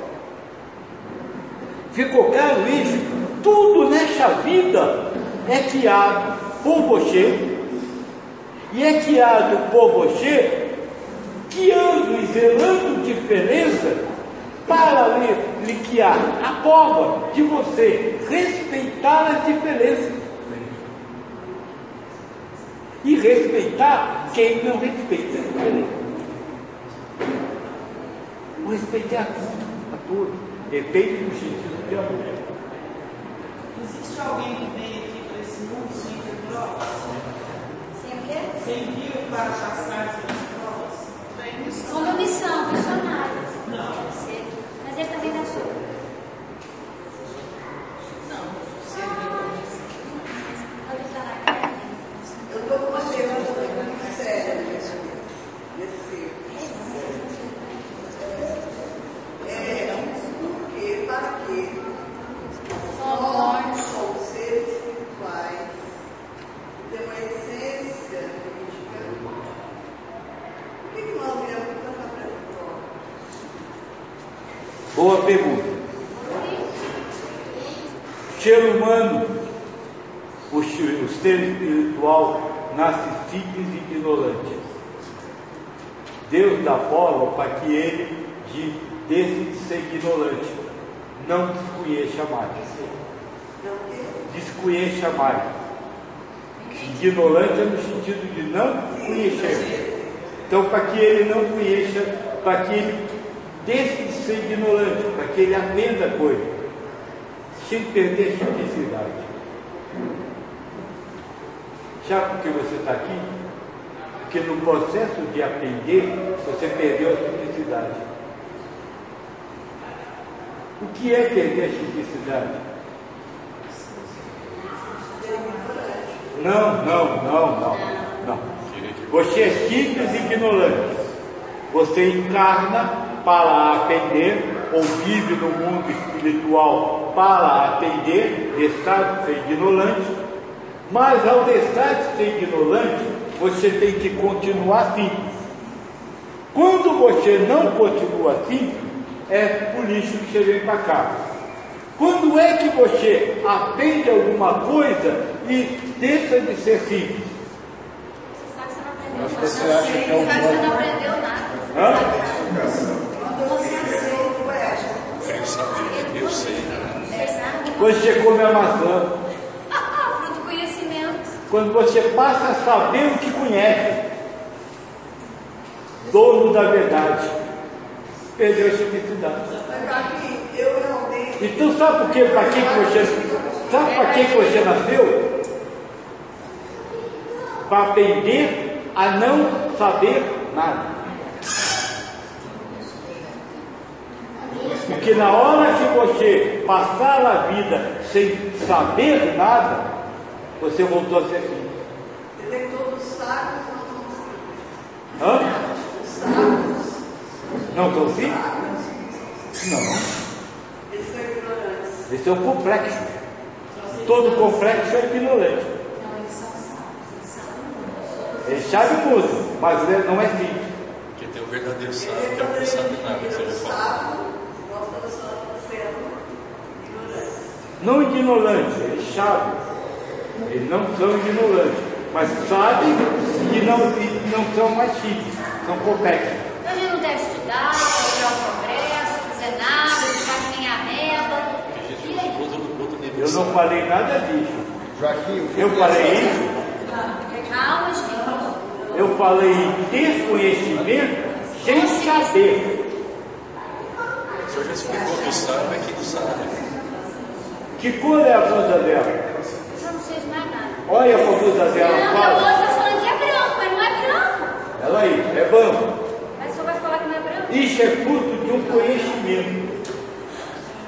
Speaker 1: Ficou claro isso? Tudo nessa vida é criado por você, e é criado por você, guiando e zelando diferença para lhe criar a prova de você respeitar as diferenças e respeitar quem não respeita a diferença. O respeito é a tudo, depende do sentido de amor.
Speaker 8: Existe alguém que vem aqui para esse mundo sem ter provas?
Speaker 7: Sem o quê?
Speaker 8: Sem vir para passar pelas provas?
Speaker 7: Como missão, missionário.
Speaker 8: Não.
Speaker 7: Mas ele também não sou.
Speaker 9: Eu estou com uma pergunta muito séria nesse por que, para que nós somos seres espirituais, temos uma essência mística, por que nós viemos passar por essa prova?
Speaker 1: Boa pergunta. O ser humano, o ser espiritual, nasce simples e ignorante. Deus dá prova para que ele deixe de ser ignorante, não desconheça mais. Desconheça mais. Ignorante é no sentido de não conhecer. Então, para que ele não conheça, para que ele deixe de ser ignorante, para que ele aprenda a coisa, sem perder a simplicidade. Sabe por que você está aqui? Porque no processo de aprender, você perdeu a simplicidade. O que é perder a simplicidade? Não. Você é simples e ignorante. Você encarna para aprender, ou vive no mundo espiritual para aprender, deixar de ser ignorante. Mas ao deixar de ser ignorante, você tem que continuar simples. Quando você não continua simples, é por isso que você vem para cá. Quando é que você aprende alguma coisa e deixa de ser simples?
Speaker 7: Você acha que é um você não aprendeu nada.
Speaker 3: Eu sei.
Speaker 1: Quando você come a maçã.
Speaker 7: Fruto do conhecimento.
Speaker 1: Quando você passa a saber o que conhece, dono da verdade, perdeu a simplicidade. Então sabe por quê? Sabe para que você nasceu? Para aprender a não saber nada. Porque na hora que você passar a vida sem saber nada, você voltou a ser simples.
Speaker 9: Todos sábios
Speaker 1: Hã? Não são simples? Não. Esse é o complexo. Todo complexo é ignorante. Ele sabe muito, mas não é simples.
Speaker 3: Porque tem o verdadeiro sábio, que é o que não sabe nada, que você já falou.
Speaker 1: Não ignorante, eles sabem. Eles não são ignorantes, mas sabem e não são mais simples, são complexos.
Speaker 7: Então a gente não deve estudar, procurar o progresso, fazer nada, ficar que nem a meba.
Speaker 1: Eu não falei nada disso. Eu falei isso.
Speaker 7: Calma, gente.
Speaker 1: Eu falei em desconhecimento sem saber.
Speaker 3: O senhor já explicou que o sábio é quem não sabe.
Speaker 1: Que cor é a blusa dela?
Speaker 7: Eu não sei de mais nada.
Speaker 1: Olha a blusa dela.
Speaker 7: Não, a outra tá falando que é branco.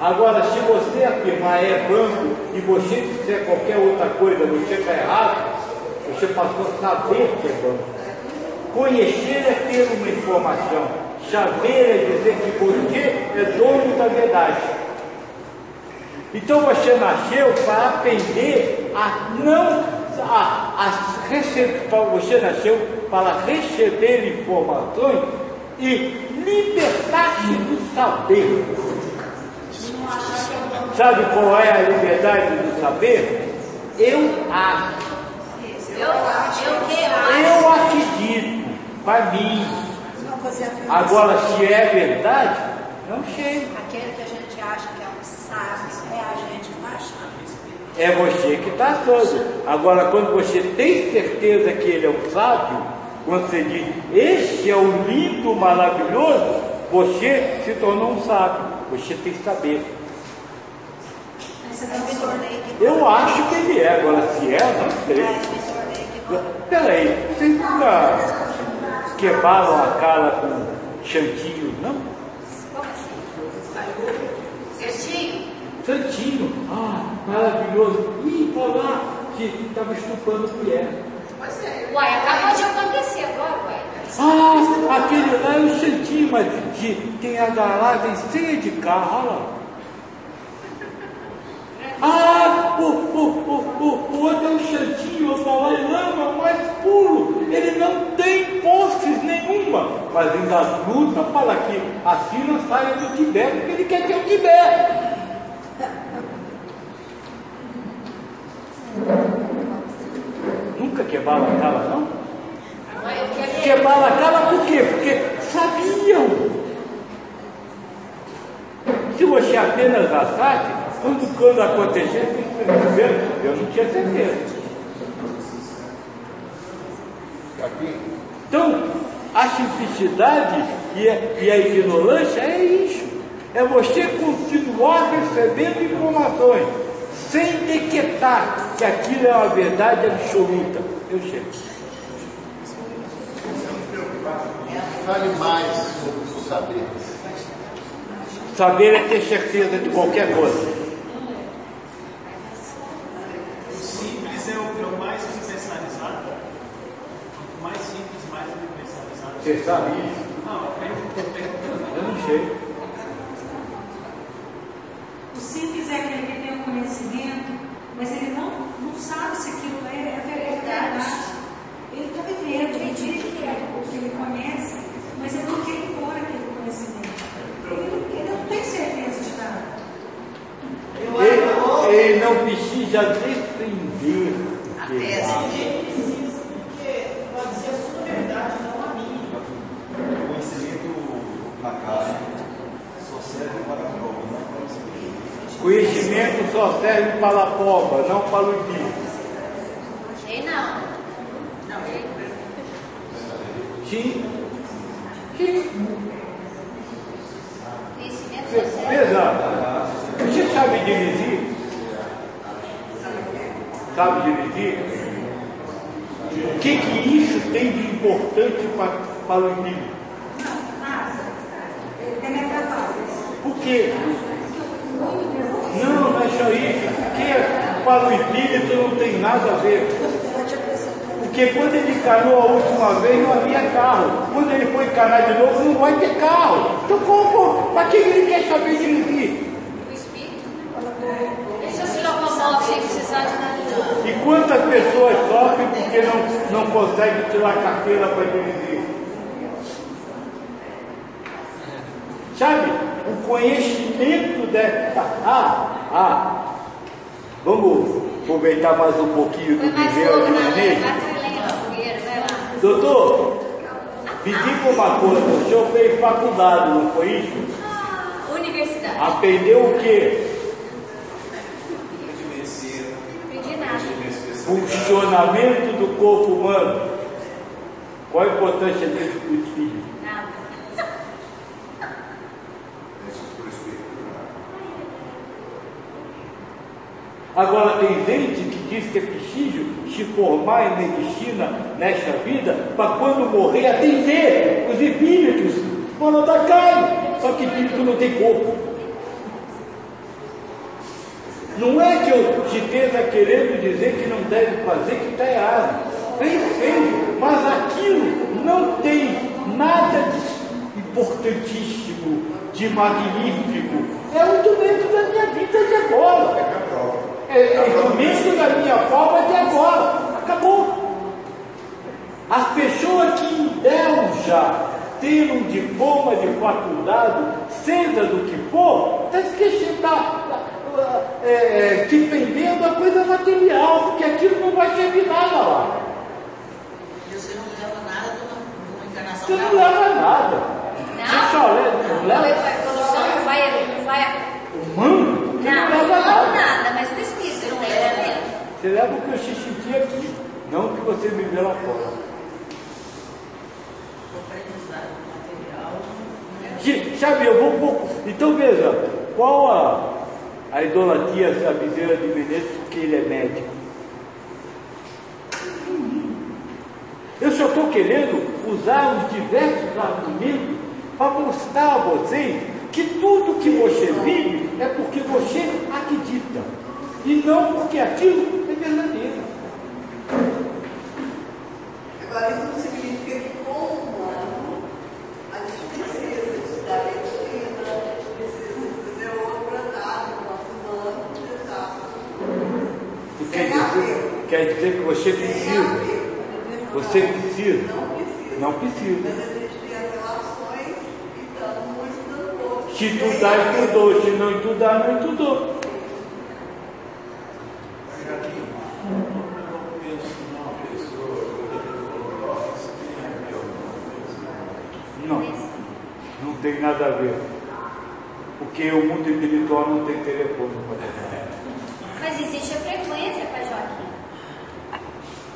Speaker 1: Agora, se você afirmar é banco e você disser qualquer outra coisa, você está errado, você passou a saber que é banco. Conhecer é ter uma informação. Saber é dizer que você é dono da verdade. Então você nasceu para aprender você nasceu para receber informações e libertar-se do saber. Sabe qual é a liberdade do saber? Eu acho. Eu acredito. Para mim. Agora, se é verdade, não sei.
Speaker 6: Aquele que a gente acha que é um sábio, é a gente que está achando.
Speaker 1: É você que está todo. Agora, quando você tem certeza que ele é um sábio, quando você diz, esse é o lindo, maravilhoso, você se tornou um sábio. Você tem que saber. Eu acho que ele é, agora se é, não sei. Peraí, vocês nunca quebraram a cara com chantinho, não? Santinho, maravilhoso. Ih, olha lá, que estava estupando mulher.
Speaker 2: Uai, acabou de acontecer agora, uai.
Speaker 1: Aquele lá é o Santinho, mas tem a garagem cheia de carro, olha lá. O outro é um Santinho, eu falo, ele ama mais puro. Ele não tem posses nenhuma, mas ainda luta para que a Sina saia do Tibete, porque ele quer ter o Tibete. Nunca quebraram a cara, não? Quebraram a cara por quê? Porque sabiam. Se você apenas achasse, quando acontecer, eu não tinha certeza. Então, a simplicidade e a ignorância é isso. É você continuar recebendo informações sem decretar que aquilo é uma verdade absoluta. Eu chego.
Speaker 14: Fale mais sobre o saber.
Speaker 1: Saber é ter certeza de qualquer coisa.
Speaker 11: O simples é o mais universalizado. Quanto mais simples, mais universalizado.
Speaker 1: Você sabe isso?
Speaker 11: Não,
Speaker 1: eu não sei.
Speaker 10: O simples é aquele que tem o conhecimento, mas ele não sabe se aquilo é verdade. Ele está vivendo, ele diz o que ele conhece, mas ele não quer impor aquele conhecimento. Ele não tem certeza de nada.
Speaker 1: Ele não precisa defender.
Speaker 8: Ele precisa, porque pode ser a sua verdade, não a minha.
Speaker 4: O conhecimento na casa só serve para a prova, não para o seguinte.
Speaker 1: Conhecimento só serve para a prova, não para o dia.
Speaker 2: Sei não.
Speaker 1: Sim. Sim.
Speaker 2: Conhecimento só serve.
Speaker 1: Exato. Você sabe dirigir? Sabe dirigir? O que isso tem de importante para o indivíduo? Por quê? Não é só isso. Porque para o espírito não tem nada a ver. Porque quando ele encarnou a última vez não havia carro. Quando ele for encarnar de novo não vai ter carro. Então para que ele quer saber dirigir?
Speaker 2: O espírito. Ele já se locomove sem precisar de nada.
Speaker 1: E quantas pessoas sofrem porque não conseguem tirar a carteira para dirigir? Sabe? O conhecimento vamos aproveitar mais um pouquinho do nível de manejo. Doutor, me diga uma coisa, o senhor fez faculdade, não foi isso?
Speaker 2: Universidade.
Speaker 1: Aprendeu o quê?
Speaker 2: Aprendi nada.
Speaker 1: Funcionamento do corpo humano. Qual a importância disso para os filhos?
Speaker 2: Nada.
Speaker 1: Agora tem gente que diz que é preciso se formar em medicina nesta vida para quando morrer atender os espíritos fora da carne. Só que espírito não tem corpo. Não é que eu te esteja querendo dizer que não deve fazer, que está errado. Bem feito, mas aquilo não tem nada de importantíssimo, de magnífico. É um instrumento da minha vida de agora. É instrumento da minha forma de agora. Acabou. As pessoas que endeujam ter um diploma de faculdade, seja do que for, está esquecendo, dependendo da coisa material, porque aquilo não vai servir nada lá.
Speaker 9: Você não leva nada de uma encarnação.
Speaker 1: Você não leva nada. Você só leva.
Speaker 7: Não vai.
Speaker 1: Humano? Você não leva
Speaker 7: nada, mas o espírito não leva dentro.
Speaker 1: Você leva o que eu te senti aqui, não o que você me vê lá fora. Sabe, eu vou um pouco. Então veja, qual a idolatria a Bezerra de Menezes, porque ele é médico? Eu só estou querendo usar os diversos argumentos para mostrar a vocês que tudo que você vive é porque você acredita e não porque aquilo é verdadeiro.
Speaker 9: Agora, isso não significa que como humano, a gente precisa da medicina, a gente precisa de outra nada, nosso humano,
Speaker 1: Quer dizer que você precisa. Você precisa? Não precisa.
Speaker 9: Mas a gente tem as relações e estamos estudando outros.
Speaker 1: Se estudar, estudou. Se não estudar, não estudou. Não tem nada a ver. Porque o mundo espiritual não tem telefone.
Speaker 7: Mas existe a frequência